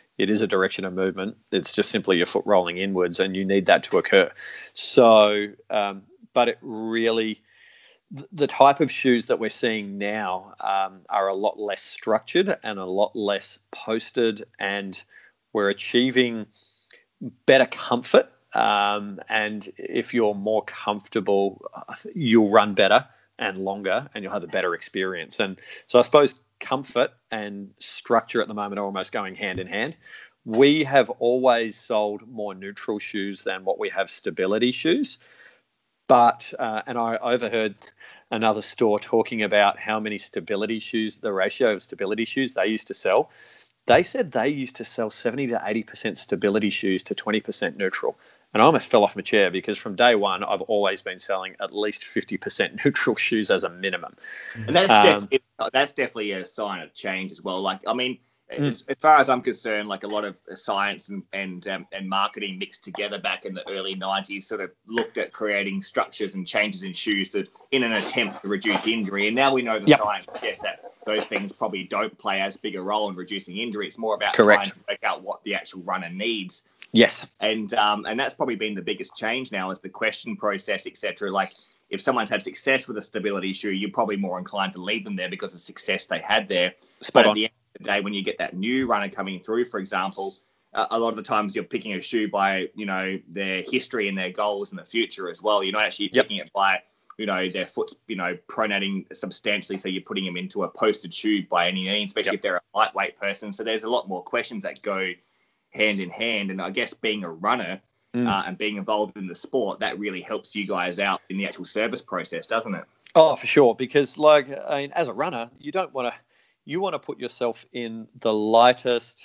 it is a direction of movement. It's just simply your foot rolling inwards, and you need that to occur. So, but it really, the type of shoes that we're seeing now are a lot less structured and a lot less posted, and we're achieving better comfort. And if you're more comfortable, you'll run better and longer, and you'll have a better experience. And so I suppose comfort and structure at the moment are almost going hand in hand. We have always sold more neutral shoes than what we have stability shoes. But, and I overheard another store talking about how many stability shoes, the ratio of stability shoes they used to sell. They said they used to sell 70 to 80% stability shoes to 20% neutral. And I almost fell off my chair, because from day one, I've always been selling at least 50% neutral shoes as a minimum. And that's definitely a sign of change as well. Like, I mean, as far as I'm concerned, like a lot of science and marketing mixed together back in the early 90s sort of looked at creating structures and changes in shoes in an attempt to reduce injury. And now we know the science suggests that those things probably don't play as big a role in reducing injury. It's more about trying to work out what the actual runner needs. Yes. And that's probably been the biggest change now, is the question process, etc. Like, if someone's had success with a stability shoe, you're probably more inclined to leave them there because of the success they had there. But at the end of the day, when you get that new runner coming through, for example, a lot of the times you're picking a shoe by, their history and their goals in the future as well. You're not actually picking it by, their foot's, pronating substantially. So you're putting them into a posted shoe by any means, especially if they're a lightweight person. So there's a lot more questions that go hand in hand. And I guess being a runner and being involved in the sport, that really helps you guys out in the actual service process, doesn't it? Oh, for sure. Because as a runner, you want to put yourself in the lightest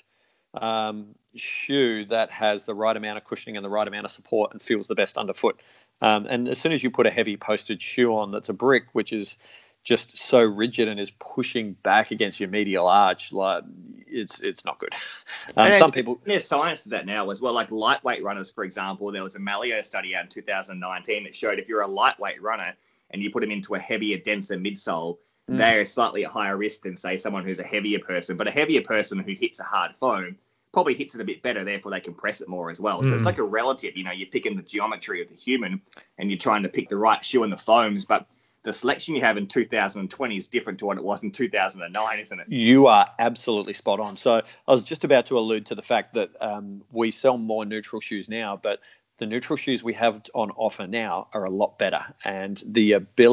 shoe that has the right amount of cushioning and the right amount of support and feels the best underfoot. And as soon as you put a heavy posted shoe on that's a brick, which is just so rigid and is pushing back against your medial arch, like it's not good. Some people, there's science to that now as well. Like lightweight runners, for example, there was a Malio study out in 2019 that showed if you're a lightweight runner and you put them into a heavier, denser midsole, they're slightly at higher risk than, say, someone who's a heavier person. But a heavier person who hits a hard foam probably hits it a bit better, therefore they compress it more as well. So it's like a relative, you're picking the geometry of the human and you're trying to pick the right shoe in the foams. But the selection you have in 2020 is different to what it was in 2009, isn't it? You are absolutely spot on. So I was just about to allude to the fact that we sell more neutral shoes now, but the neutral shoes we have on offer now are a lot better. And the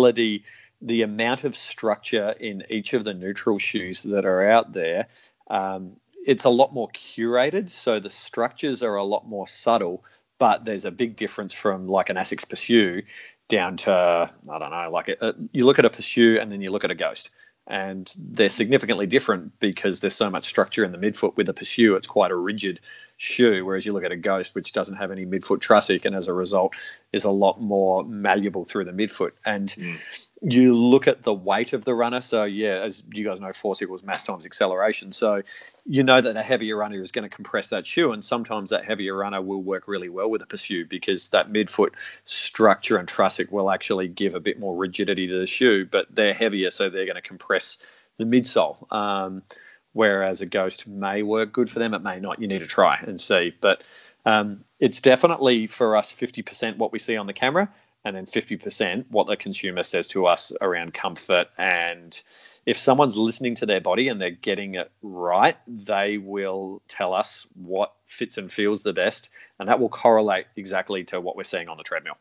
amount of structure in each of the neutral shoes that are out there, it's a lot more curated. So the structures are a lot more subtle, but there's a big difference from like an Asics Pursue down to, I don't know, you look at a Pursue and then you look at a Ghost. And they're significantly different because there's so much structure in the midfoot. With a Pursue, it's quite a rigid shoe, whereas you look at a Ghost, which doesn't have any midfoot trussic, and as a result is a lot more malleable through the midfoot. And you look at the weight of the runner. So, as you guys know, force equals mass times acceleration. So you know that a heavier runner is going to compress that shoe, and sometimes that heavier runner will work really well with a Pursue because that midfoot structure and trussock will actually give a bit more rigidity to the shoe, but they're heavier, so they're going to compress the midsole. Whereas a Ghost may work good for them, it may not. You need to try and see. But it's definitely for us 50% what we see on the camera, and then 50% what the consumer says to us around comfort. And if someone's listening to their body and they're getting it right, they will tell us what fits and feels the best, and that will correlate exactly to what we're seeing on the treadmill.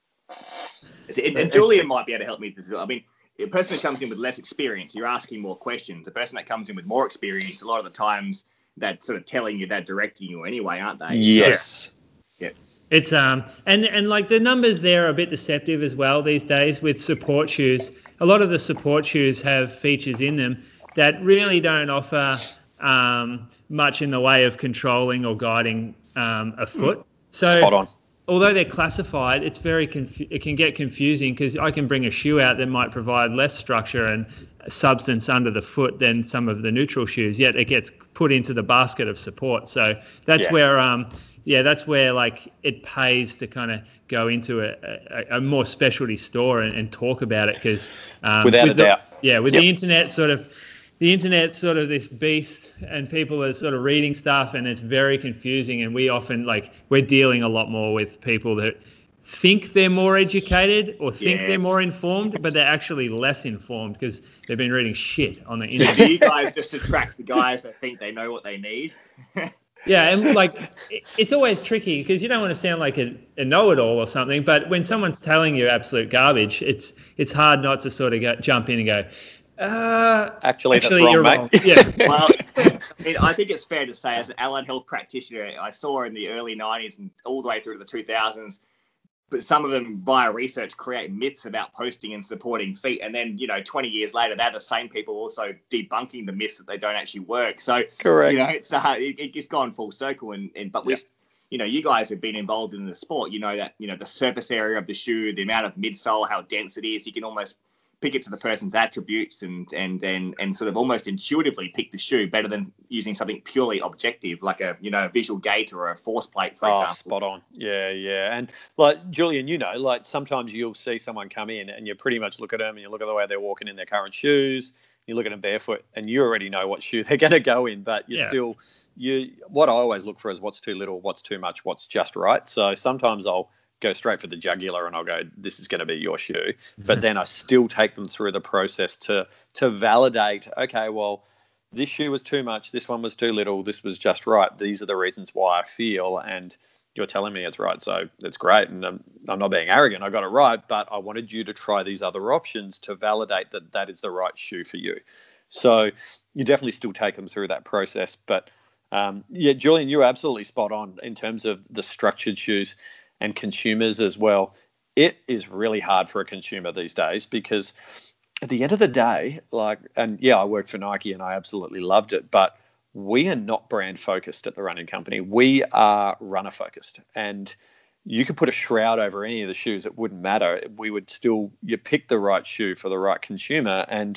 And Julian might be able to help me. I mean, a person that comes in with less experience, you're asking more questions. A person that comes in with more experience, a lot of the times that's sort of telling you, that directing you anyway, aren't they? Yes. So, yeah. It's and like the numbers there are a bit deceptive as well these days with support shoes. A lot of the support shoes have features in them that really don't offer much in the way of controlling or guiding a foot. So spot on. Although they're classified, it's very it can get confusing because I can bring a shoe out that might provide less structure and substance under the foot than some of the neutral shoes, yet it gets put into the basket of support. So that's where that's where like it pays to kind of go into a more specialty store and talk about it because without a doubt. The internet sort of the internet's sort of this beast, and people are sort of reading stuff, and it's very confusing. And we often we're dealing a lot more with people that think they're more educated or think they're more informed, but they're actually less informed because they've been reading shit on the internet. Do you guys just attract the guys that think they know what they need? Yeah, and it's always tricky because you don't want to sound like a know-it-all or something, but when someone's telling you absolute garbage, it's hard not to sort of jump in and go, actually that's wrong, you're mate. wrong. Yeah. Well, I think it's fair to say, as an allied health practitioner, I saw in the early 90s and all the way through to the 2000s, but some of them, via research, create myths about posting and supporting feet. And then, 20 years later, they're the same people also debunking the myths that they don't actually work. So, correct. It's gone full circle. But you guys have been involved in the sport. You know that, the surface area of the shoe, the amount of midsole, how dense it is. You can almost pick it to the person's attributes and sort of almost intuitively pick the shoe better than using something purely objective like a visual gate or a force plate, for example. Spot on. Yeah. And Julian, sometimes you'll see someone come in and you pretty much look at them and you look at the way they're walking in their current shoes. You look at them barefoot and you already know what shoe they're going to go in, but what I always look for is what's too little, what's too much, what's just right. So sometimes I'll go straight for the jugular and I'll go, this is going to be your shoe. But then I still take them through the process to validate, okay, well, this shoe was too much, this one was too little, this was just right. These are the reasons why I feel, and you're telling me it's right. So it's great. And I'm not being arrogant. I got it right, but I wanted you to try these other options to validate that is the right shoe for you. So you definitely still take them through that process. But Julian, you're absolutely spot on in terms of the structured shoes. And consumers as well. It is really hard for a consumer these days because at the end of the day, I worked for Nike and I absolutely loved it, but we are not brand focused at the running company. We are runner focused, and you could put a shroud over any of the shoes. It wouldn't matter. We would still, you pick the right shoe for the right consumer. And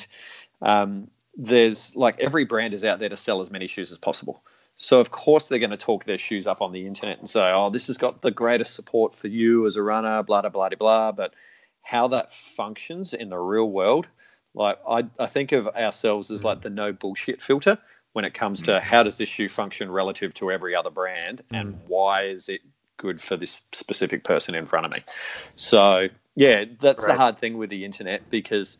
there's every brand is out there to sell as many shoes as possible. So, of course, they're going to talk their shoes up on the internet and say, oh, this has got the greatest support for you as a runner, blah, blah, blah, blah. But how that functions in the real world, I think of ourselves as the no bullshit filter when it comes to how does this shoe function relative to every other brand and why is it good for this specific person in front of me. So, that's the hard thing with the internet because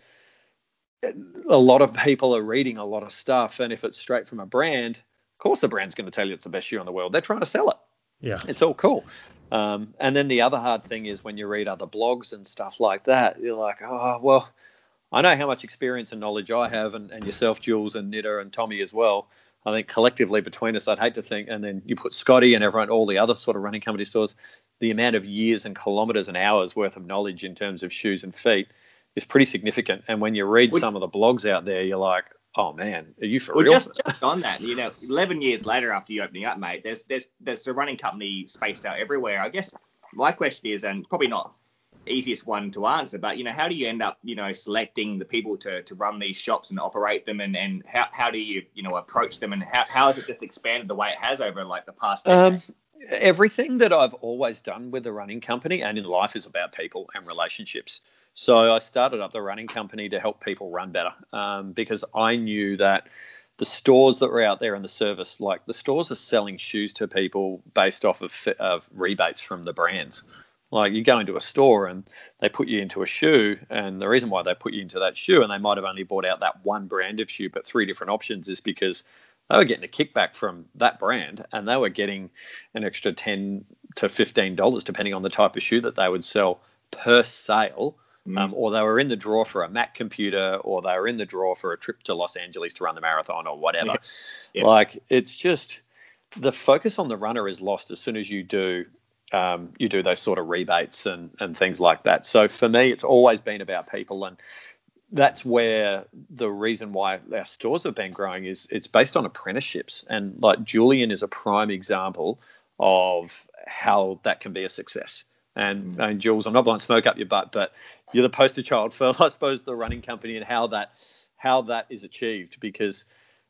a lot of people are reading a lot of stuff, and if it's straight from a brand, of course, the brand's going to tell you it's the best shoe in the world. They're trying to sell it. Yeah. It's all cool. And then the other hard thing is when you read other blogs and stuff like that, you're like, oh, well, I know how much experience and knowledge I have, and yourself, Jules, and Nitter, and Tommy as well. I think collectively between us, I'd hate to think, and then you put Scotty and everyone, all the other sort of running company stores, the amount of years and kilometres and hours worth of knowledge in terms of shoes and feet is pretty significant. And when you read some of the blogs out there, you're like, oh man, are you for real? Just on that, 11 years later after you opening up, mate, there's a running company spaced out everywhere. I guess my question is, and probably not easiest one to answer, but how do you end up selecting the people to run these shops and operate them, and how do you approach them, and how has it just expanded the way it has over the past decade? Everything that I've always done with the running company and in life is about people and relationships. So I started up the running company to help people run better because I knew that the stores that were out there in the service, the stores are selling shoes to people based off of rebates from the brands. You go into a store and they put you into a shoe, and the reason why they put you into that shoe, and they might have only bought out that one brand of shoe but 3 different options, is because they were getting a kickback from that brand, and they were getting an extra $10 to $15 depending on the type of shoe that they would sell per sale. Or they were in the draw for a Mac computer, or they were in the draw for a trip to Los Angeles to run the marathon or whatever. Yeah. It's just the focus on the runner is lost as soon as you do those sort of rebates and things like that. So for me, it's always been about people, and that's where the reason why our stores have been growing is it's based on apprenticeships. And Julian is a prime example of how that can be a success. And Jules, I'm not blowing smoke up your butt, but you're the poster child for, I suppose, the running company and how that is achieved. Because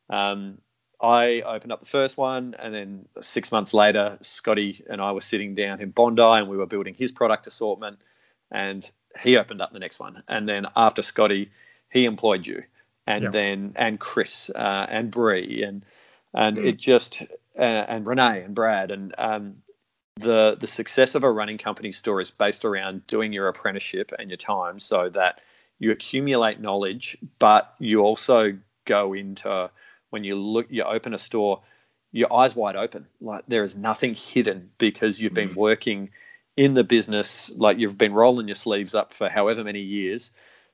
I opened up the first one, and then 6 months later, Scotty and I were sitting down in Bondi, and we were building his product assortment, and he opened up the next one. And then after Scotty, he employed you. and Chris and Bree and it just and Renee and Brad and the success of a running company store is based around doing your apprenticeship and your time so that you accumulate knowledge, but you also go into, when you open a store, your eyes wide open. Like, there is nothing hidden because you've been working in the business, like you've been rolling your sleeves up for however many years.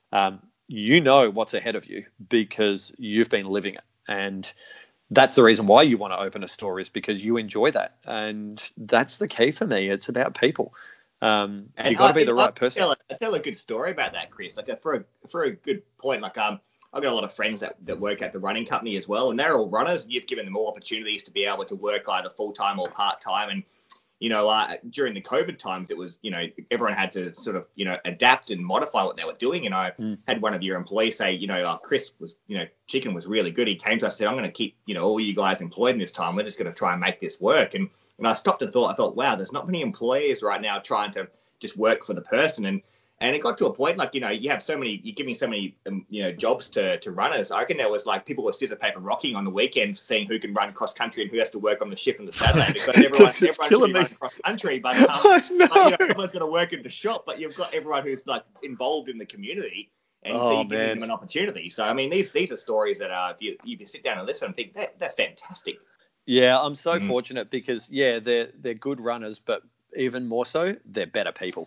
You know what's ahead of you because you've been living it. And that's the reason why you want to open a store, is because you enjoy that. And that's the key for me. It's about people. And you've got to be the right person. I tell a good story about that, Chris. Like, for a good point. Like, I've got a lot of friends that work at the running company as well, and they're all runners. And you've given them all opportunities to be able to work either full time or part time. And during the COVID times, it was, everyone had to sort of, adapt and modify what they were doing. And I had one of your employees say, Chris was, Chicken was really good. He came to us and said, I'm going to keep, all you guys employed in this time. We're just going to try and make this work. And I stopped and thought, wow, there's not many employees right now trying to just work for the person. And it got to a point, like, you have so many, you're giving so many, jobs to runners. I reckon there was like people were scissor paper rocking on the weekend, seeing who can run cross country and who has to work on the shift on the Saturday, because everyone should be running cross country, but someone's going to work in the shop. But you've got everyone who's like involved in the community, and so you're giving them an opportunity. So I mean, these are stories that if you sit down and listen and think they're fantastic. Yeah, I'm so fortunate because they're good runners, but even more so, they're better people,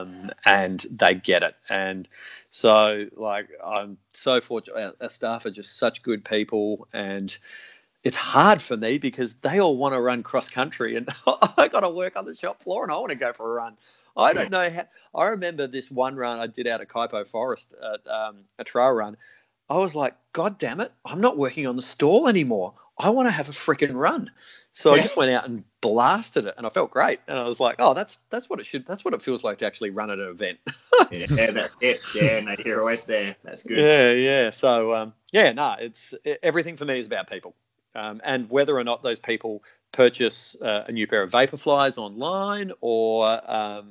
and they get it. And so, like, I'm so fortunate. Our staff are just such good people, and it's hard for me because they all want to run cross country, and I got to work on the shop floor, and I want to go for a run. I don't know how. I remember this one run I did out at Kaipo Forest, a trail run. I was like, God damn it, I'm not working on the stall anymore. I want to have a freaking run. So I just went out and blasted it, and I felt great. And I was like, oh, that's what it should. That's what it feels like to actually run at an event. That's it. Yeah, no, you're always there. That's good. Yeah. So it's everything for me is about people, and whether or not those people purchase a new pair of Vaporflies online, or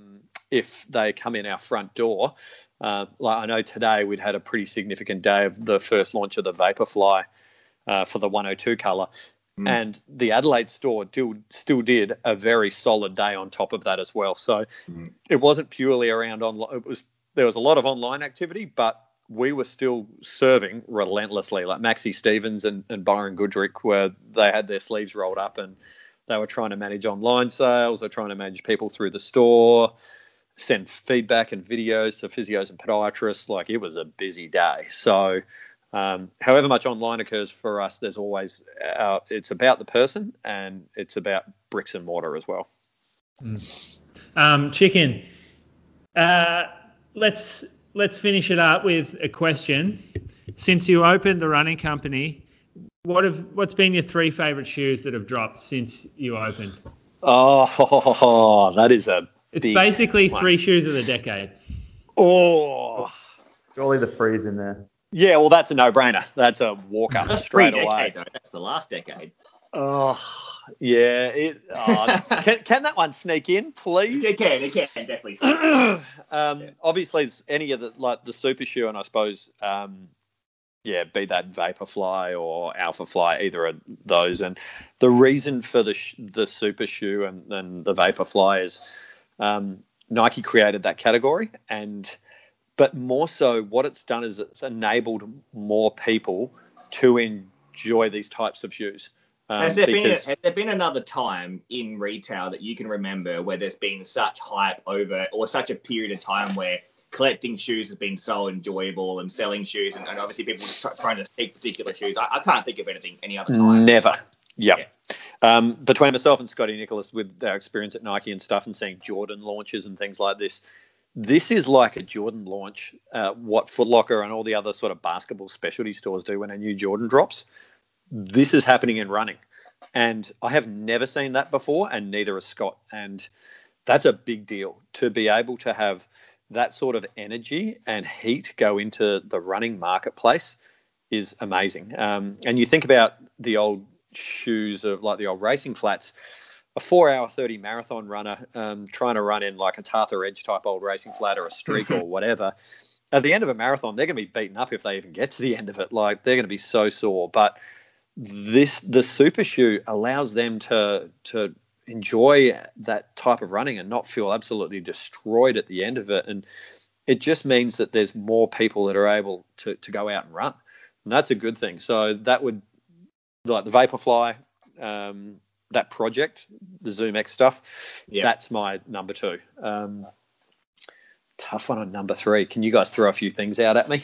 if they come in our front door. Like, I know today we'd had a pretty significant day of the first launch of the Vaporfly for the 102 colour. And the Adelaide store still did a very solid day on top of that as well. So it wasn't purely around online. There was a lot of online activity, but we were still serving relentlessly. Like Maxie Stevens and Byron Goodrick, where they had their sleeves rolled up and they were trying to manage online sales. They're trying to manage people through the store, send feedback and videos to physios and podiatrists. Like, it was a busy day. So however much online occurs for us, there's always it's about the person, and it's about bricks and mortar as well. Chicken, let's finish it up with a question. Since you opened the running company, what's been your 3 favorite shoes that have dropped since you opened? Oh, that is it's basically one. 3 shoes of the decade. Oh, surely the Free's in there. Yeah, well, that's a no-brainer. That's a walk-up straight away. Though. That's the last decade. Oh, yeah. Can that one sneak in, please? It can definitely. Obviously, it's any of the Super Shoe, and I suppose, be that Vaporfly or Alphafly, either of those. And the reason for the Super Shoe and the Vaporfly is Nike created that category, but more so, what it's done is it's enabled more people to enjoy these types of shoes. Has there been another time in retail that you can remember where there's been such hype over, or such a period of time where collecting shoes has been so enjoyable, and selling shoes, and obviously people trying to seek particular shoes? I can't think of any other time. Never. Yeah. Between myself and Scotty Nicholas, with our experience at Nike and stuff, and seeing Jordan launches and things like this is like a Jordan launch, what Foot Locker and all the other sort of basketball specialty stores do when a new Jordan drops. This is happening in running. And I have never seen that before, and neither has Scott. And that's a big deal, to be able to have that sort of energy and heat go into the running marketplace is amazing. And you think about the old shoes of like the old racing flats, a 4-hour 30 marathon runner trying to run in like a Tarthur Edge type old racing flat or a Streak or whatever, at the end of a marathon, they're going to be beaten up if they even get to the end of it. Like, they're going to be so sore. But the super shoe allows them to enjoy that type of running and not feel absolutely destroyed at the end of it. And it just means that there's more people that are able to go out and run. And that's a good thing. So that would, like the Vaporfly, that project, the ZoomX stuff, that's my number 2. Tough one on number 3. Can you guys throw a few things out at me?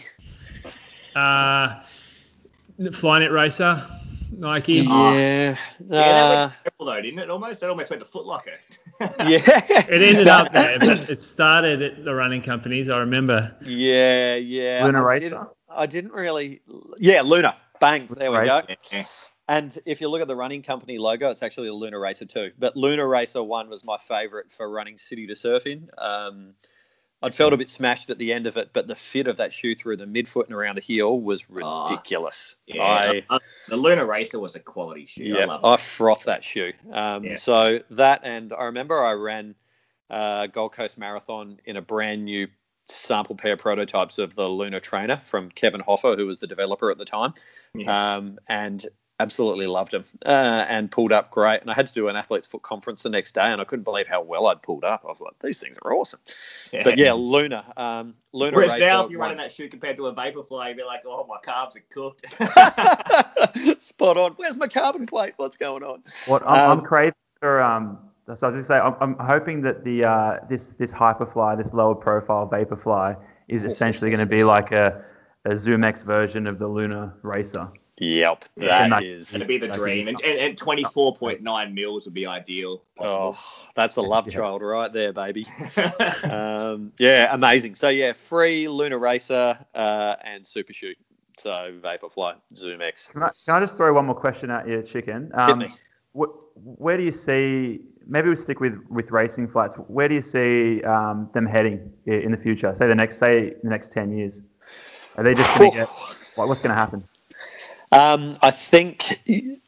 Flyknit Racer, Nike. Yeah, that went triple though, didn't it? That almost went to Foot Locker. Yeah, it ended up there, but it started at the running companies. I remember. Yeah. Lunar Racer. I didn't really. Yeah, Lunar. Bang. There we go. Yeah. And if you look at the running company logo, it's actually a Lunar Racer 2. But Lunar Racer 1 was my favourite for running city to surf in. I'd felt a bit smashed at the end of it, but the fit of that shoe through the midfoot and around the heel was ridiculous. The Lunar Racer was a quality shoe. Yeah, I frothed that shoe. So that, and I remember I ran Gold Coast Marathon in a brand new sample pair prototypes of the Lunar Trainer from Kevin Hoffer, who was the developer at the time, and absolutely loved them and pulled up great. And I had to do an athlete's foot conference the next day, and I couldn't believe how well I'd pulled up. I was like, these things are awesome. But Lunar. Whereas now, if you're running that shoe compared to a Vaporfly, you'd be like, oh, my carbs are cooked. Spot on. Where's my carbon plate? What's going on? I'm craving for so I was just say I'm hoping that the this Hyperfly, this lower profile Vaporfly, is essentially going to be like a ZoomX version of the Lunar Racer. Yep, that'd be the dream, and 24.9 mils would be ideal. Oh, that's a love child right there, baby. Amazing. So free Lunar Racer and Super Shoe. So Vaporfly, ZoomX. Can I just throw one more question at you, Chicken? Hit me. Where do you see? Maybe we stick with racing flats. Where do you see them heading in the future? Say the next 10 years. Are they just going to get? What's going to happen? I think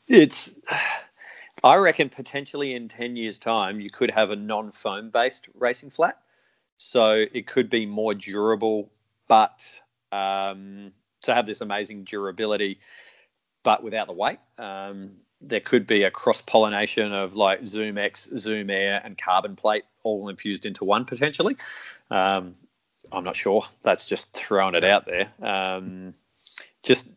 I reckon potentially in 10 years' time, you could have a non-foam based racing flat. So it could be more durable, but to have this amazing durability, but without the weight. There could be a cross-pollination of like ZoomX, Zoom Air, and carbon plate all infused into one potentially. I'm not sure. That's just throwing it out there. Just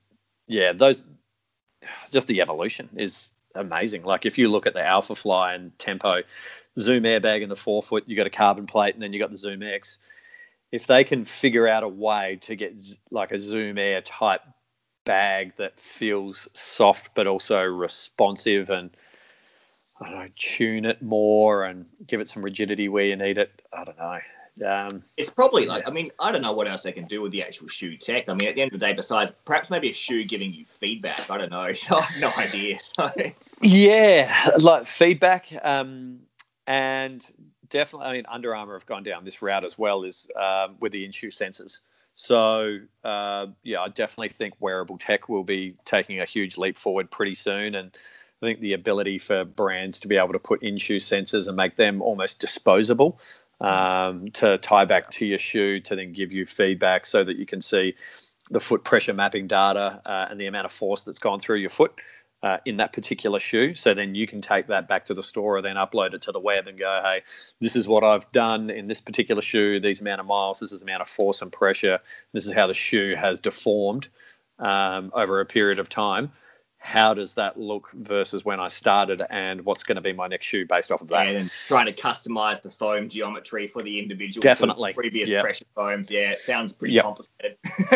the evolution is amazing. Like if you look at the Alpha Fly and Tempo, Zoom airbag in the forefoot, you got a carbon plate, and then you got the Zoom X. If they can figure out a way to get like a Zoom Air type bag that feels soft but also responsive, and I don't know, tune it more and give it some rigidity where you need it. I don't know. It's probably like, I don't know what else they can do with the actual shoe tech. At the end of the day, besides perhaps maybe a shoe giving you feedback, I don't know. So I have no idea. So. Yeah, like feedback, and definitely, Under Armour have gone down this route as well, is with the in-shoe sensors. So, I definitely think wearable tech will be taking a huge leap forward pretty soon. And I think the ability for brands to be able to put in-shoe sensors and make them almost disposable, to tie back to your shoe to then give you feedback so that you can see the foot pressure mapping data and the amount of force that's gone through your foot in that particular shoe. So then you can take that back to the store or then upload it to the web and go, hey, this is what I've done in this particular shoe, these amount of miles, this is the amount of force and pressure, this is how the shoe has deformed over a period of time. How does that look versus when I started, and what's going to be my next shoe based off of that? And then trying to customize the foam geometry for the individual previous pressure foams. Yeah, it sounds pretty complicated.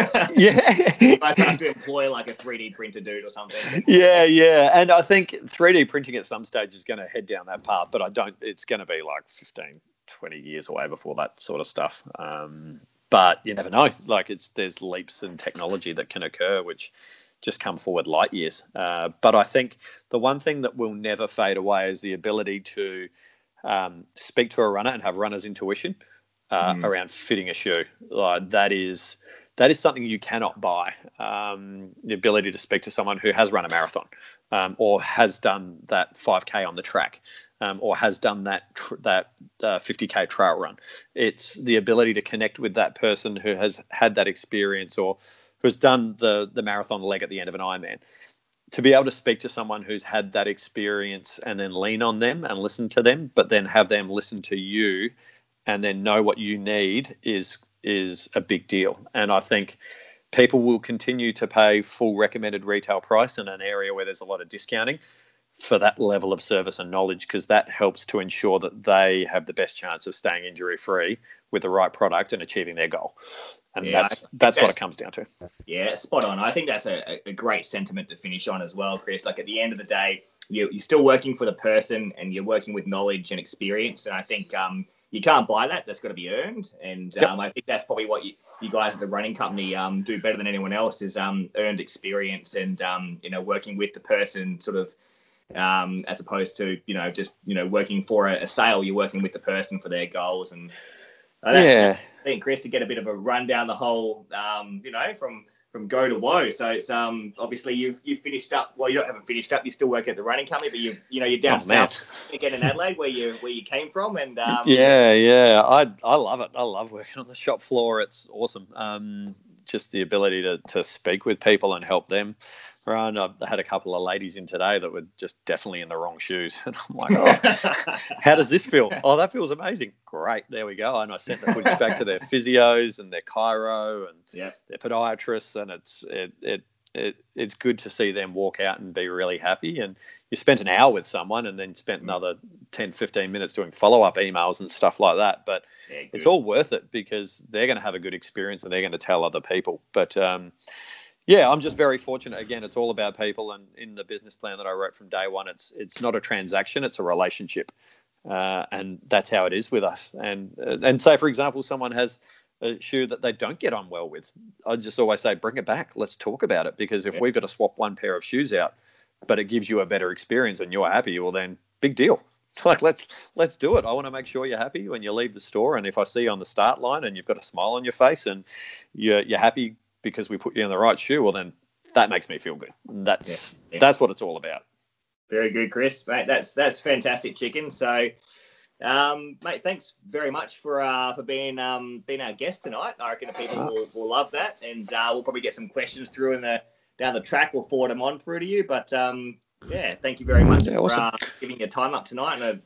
You might have to employ like a 3D printer dude or something. Yeah. And I think 3D printing at some stage is going to head down that path, but it's going to be like 15, 20 years away before that sort of stuff. But you never know. Like there's leaps in technology that can occur, which just come forward light years. But I think the one thing that will never fade away is the ability to speak to a runner and have runner's intuition around fitting a shoe. That is something you cannot buy. The ability to speak to someone who has run a marathon or has done that 5K on the track. or has done that 50K trail run. It's the ability to connect with that person who has had that experience or who's done the marathon leg at the end of an Ironman. To be able to speak to someone who's had that experience and then lean on them and listen to them, but then have them listen to you and then know what you need is a big deal. And I think people will continue to pay full recommended retail price in an area where there's a lot of discounting for that level of service and knowledge, because that helps to ensure that they have the best chance of staying injury free with the right product and achieving their goal. And that's what it comes down to. Yeah, spot on. I think that's a great sentiment to finish on as well, Chris. Like, at the end of the day, you're still working for the person and you're working with knowledge and experience. And I think you can't buy that. That's got to be earned. And I think that's probably what you guys at the running company do better than anyone else is earned experience and, working with the person sort of as opposed to, just, working for a sale. You're working with the person for their goals. And I think, Chris, to get a bit of a run down the whole, from go to woe. So it's obviously you've finished up. Well, you haven't finished up. You still work at the running company, but you're down south again in Adelaide, where you came from. And I love it. I love working on the shop floor. It's awesome. Just the ability to speak with people and help them run. I had a couple of ladies in today that were just definitely in the wrong shoes. And I'm like, how does this feel? Oh, that feels amazing. Great. There we go. And I sent the footage back to their physios and their chiro and their podiatrists. And it's good to see them walk out and be really happy. And you spent an hour with someone and then spent another 10, 15 minutes doing follow-up emails and stuff like that. But it's all worth it because they're going to have a good experience and they're going to tell other people. But, I'm just very fortunate. Again, it's all about people, and in the business plan that I wrote from day one, it's not a transaction, it's a relationship, and that's how it is with us. And say, for example, someone has a shoe that they don't get on well with, I just always say, bring it back. Let's talk about it, because if we've got to swap one pair of shoes out, but it gives you a better experience and you're happy, well then, big deal. Like, let's do it. I want to make sure you're happy when you leave the store, and if I see you on the start line and you've got a smile on your face and you're happy because we put you in the right shoe, well then that makes me feel good. That's what it's all about. Very good, Chris, mate. That's fantastic chicken. So, mate, thanks very much for being our guest tonight. I reckon the people will love that, and we'll probably get some questions through down the track. We'll forward them on through to you. But thank you very much for giving your time up tonight on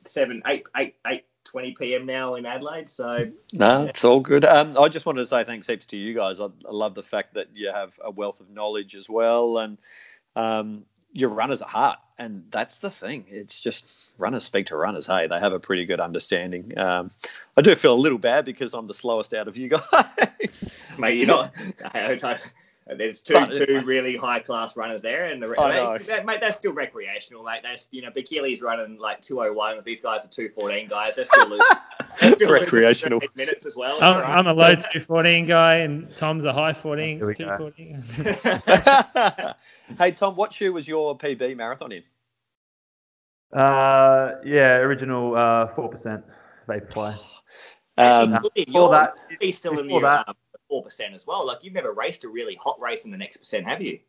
a 8:20 p.m. now in Adelaide. So no, it's all good. I just wanted to say thanks heaps to you guys. I love the fact that you have a wealth of knowledge as well, and you're runners at heart, and that's the thing. It's just runners speak to runners. Hey, they have a pretty good understanding. I do feel a little bad because I'm the slowest out of you guys. Mate, you're not. There's two really high class runners there, and mate, that's still recreational, mate. That's Bikili's running like 2:01. These guys are 2:14 guys. They're still losing. They're still recreational minutes as well. I'm a low 2:14 guy, and Tom's a high 2:14. Hey Tom, what shoe was your PB marathon in? Original 4% Vaporfly. He's still in the 4% as well. Like, you've never raced a really hot race in the next percent, have you?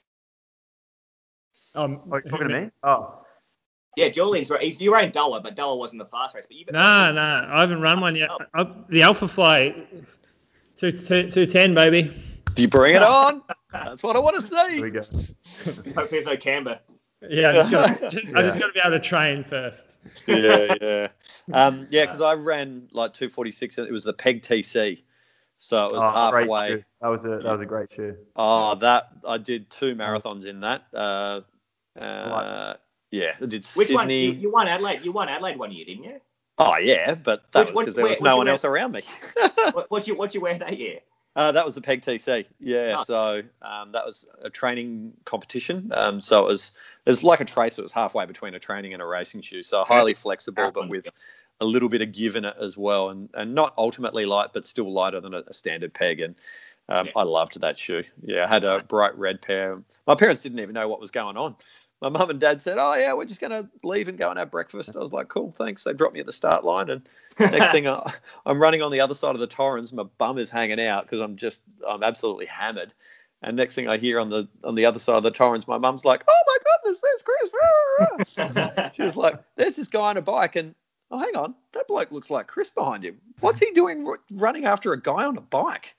Talking to me? Oh. Yeah, Julian's right. You ran Dulla, but Dulla wasn't the fast race. But No, I haven't run one yet. The Alpha Fly 210, baby. You bring it on. That's what I want to see. Here we go. Hope there's no camber. Yeah, I just got to be able to train first. Because I ran like 246, and it was the Peg TC. So it was halfway. That was a great shoe. Oh, I did 2 marathons in that. I did Sydney. Which one? You won Adelaide. You won Adelaide one year, didn't you? Oh yeah, but that was because there was no one else around me. What'd you wear that year? That was the Peg TC. Yeah, so that was a training competition. So it was like a trace. It was halfway between a training and a racing shoe. So highly flexible, but with a little bit of give in it as well, and not ultimately light, but still lighter than a standard Peg. And I loved that shoe. Yeah, I had a bright red pair. My parents didn't even know what was going on. My mum and dad said, "Oh yeah, we're just going to leave and go and have breakfast." I was like, "Cool, thanks." They dropped me at the start line, and next thing I'm running on the other side of the Torrens. My bum is hanging out because I'm absolutely hammered. And next thing I hear on the other side of the torrens, my mum's like, "Oh my goodness, there's Chris!" She was like, "There's this guy on a bike, and oh, hang on, that bloke looks like Chris behind him. What's he doing running after a guy on a bike?"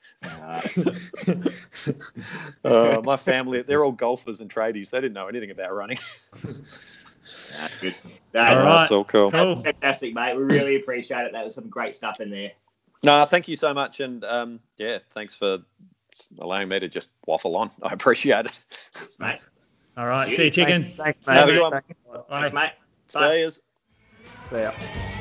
My family, they're all golfers and tradies. They didn't know anything about running. That's good. All right. That's all cool. Fantastic, mate. We really appreciate it. That was some great stuff in there. No, thank you so much, and thanks for allowing me to just waffle on. I appreciate it. Thanks, mate. All right. See you, chicken. Thanks, mate. Have a good one. Thanks, mate. See yous. See ya.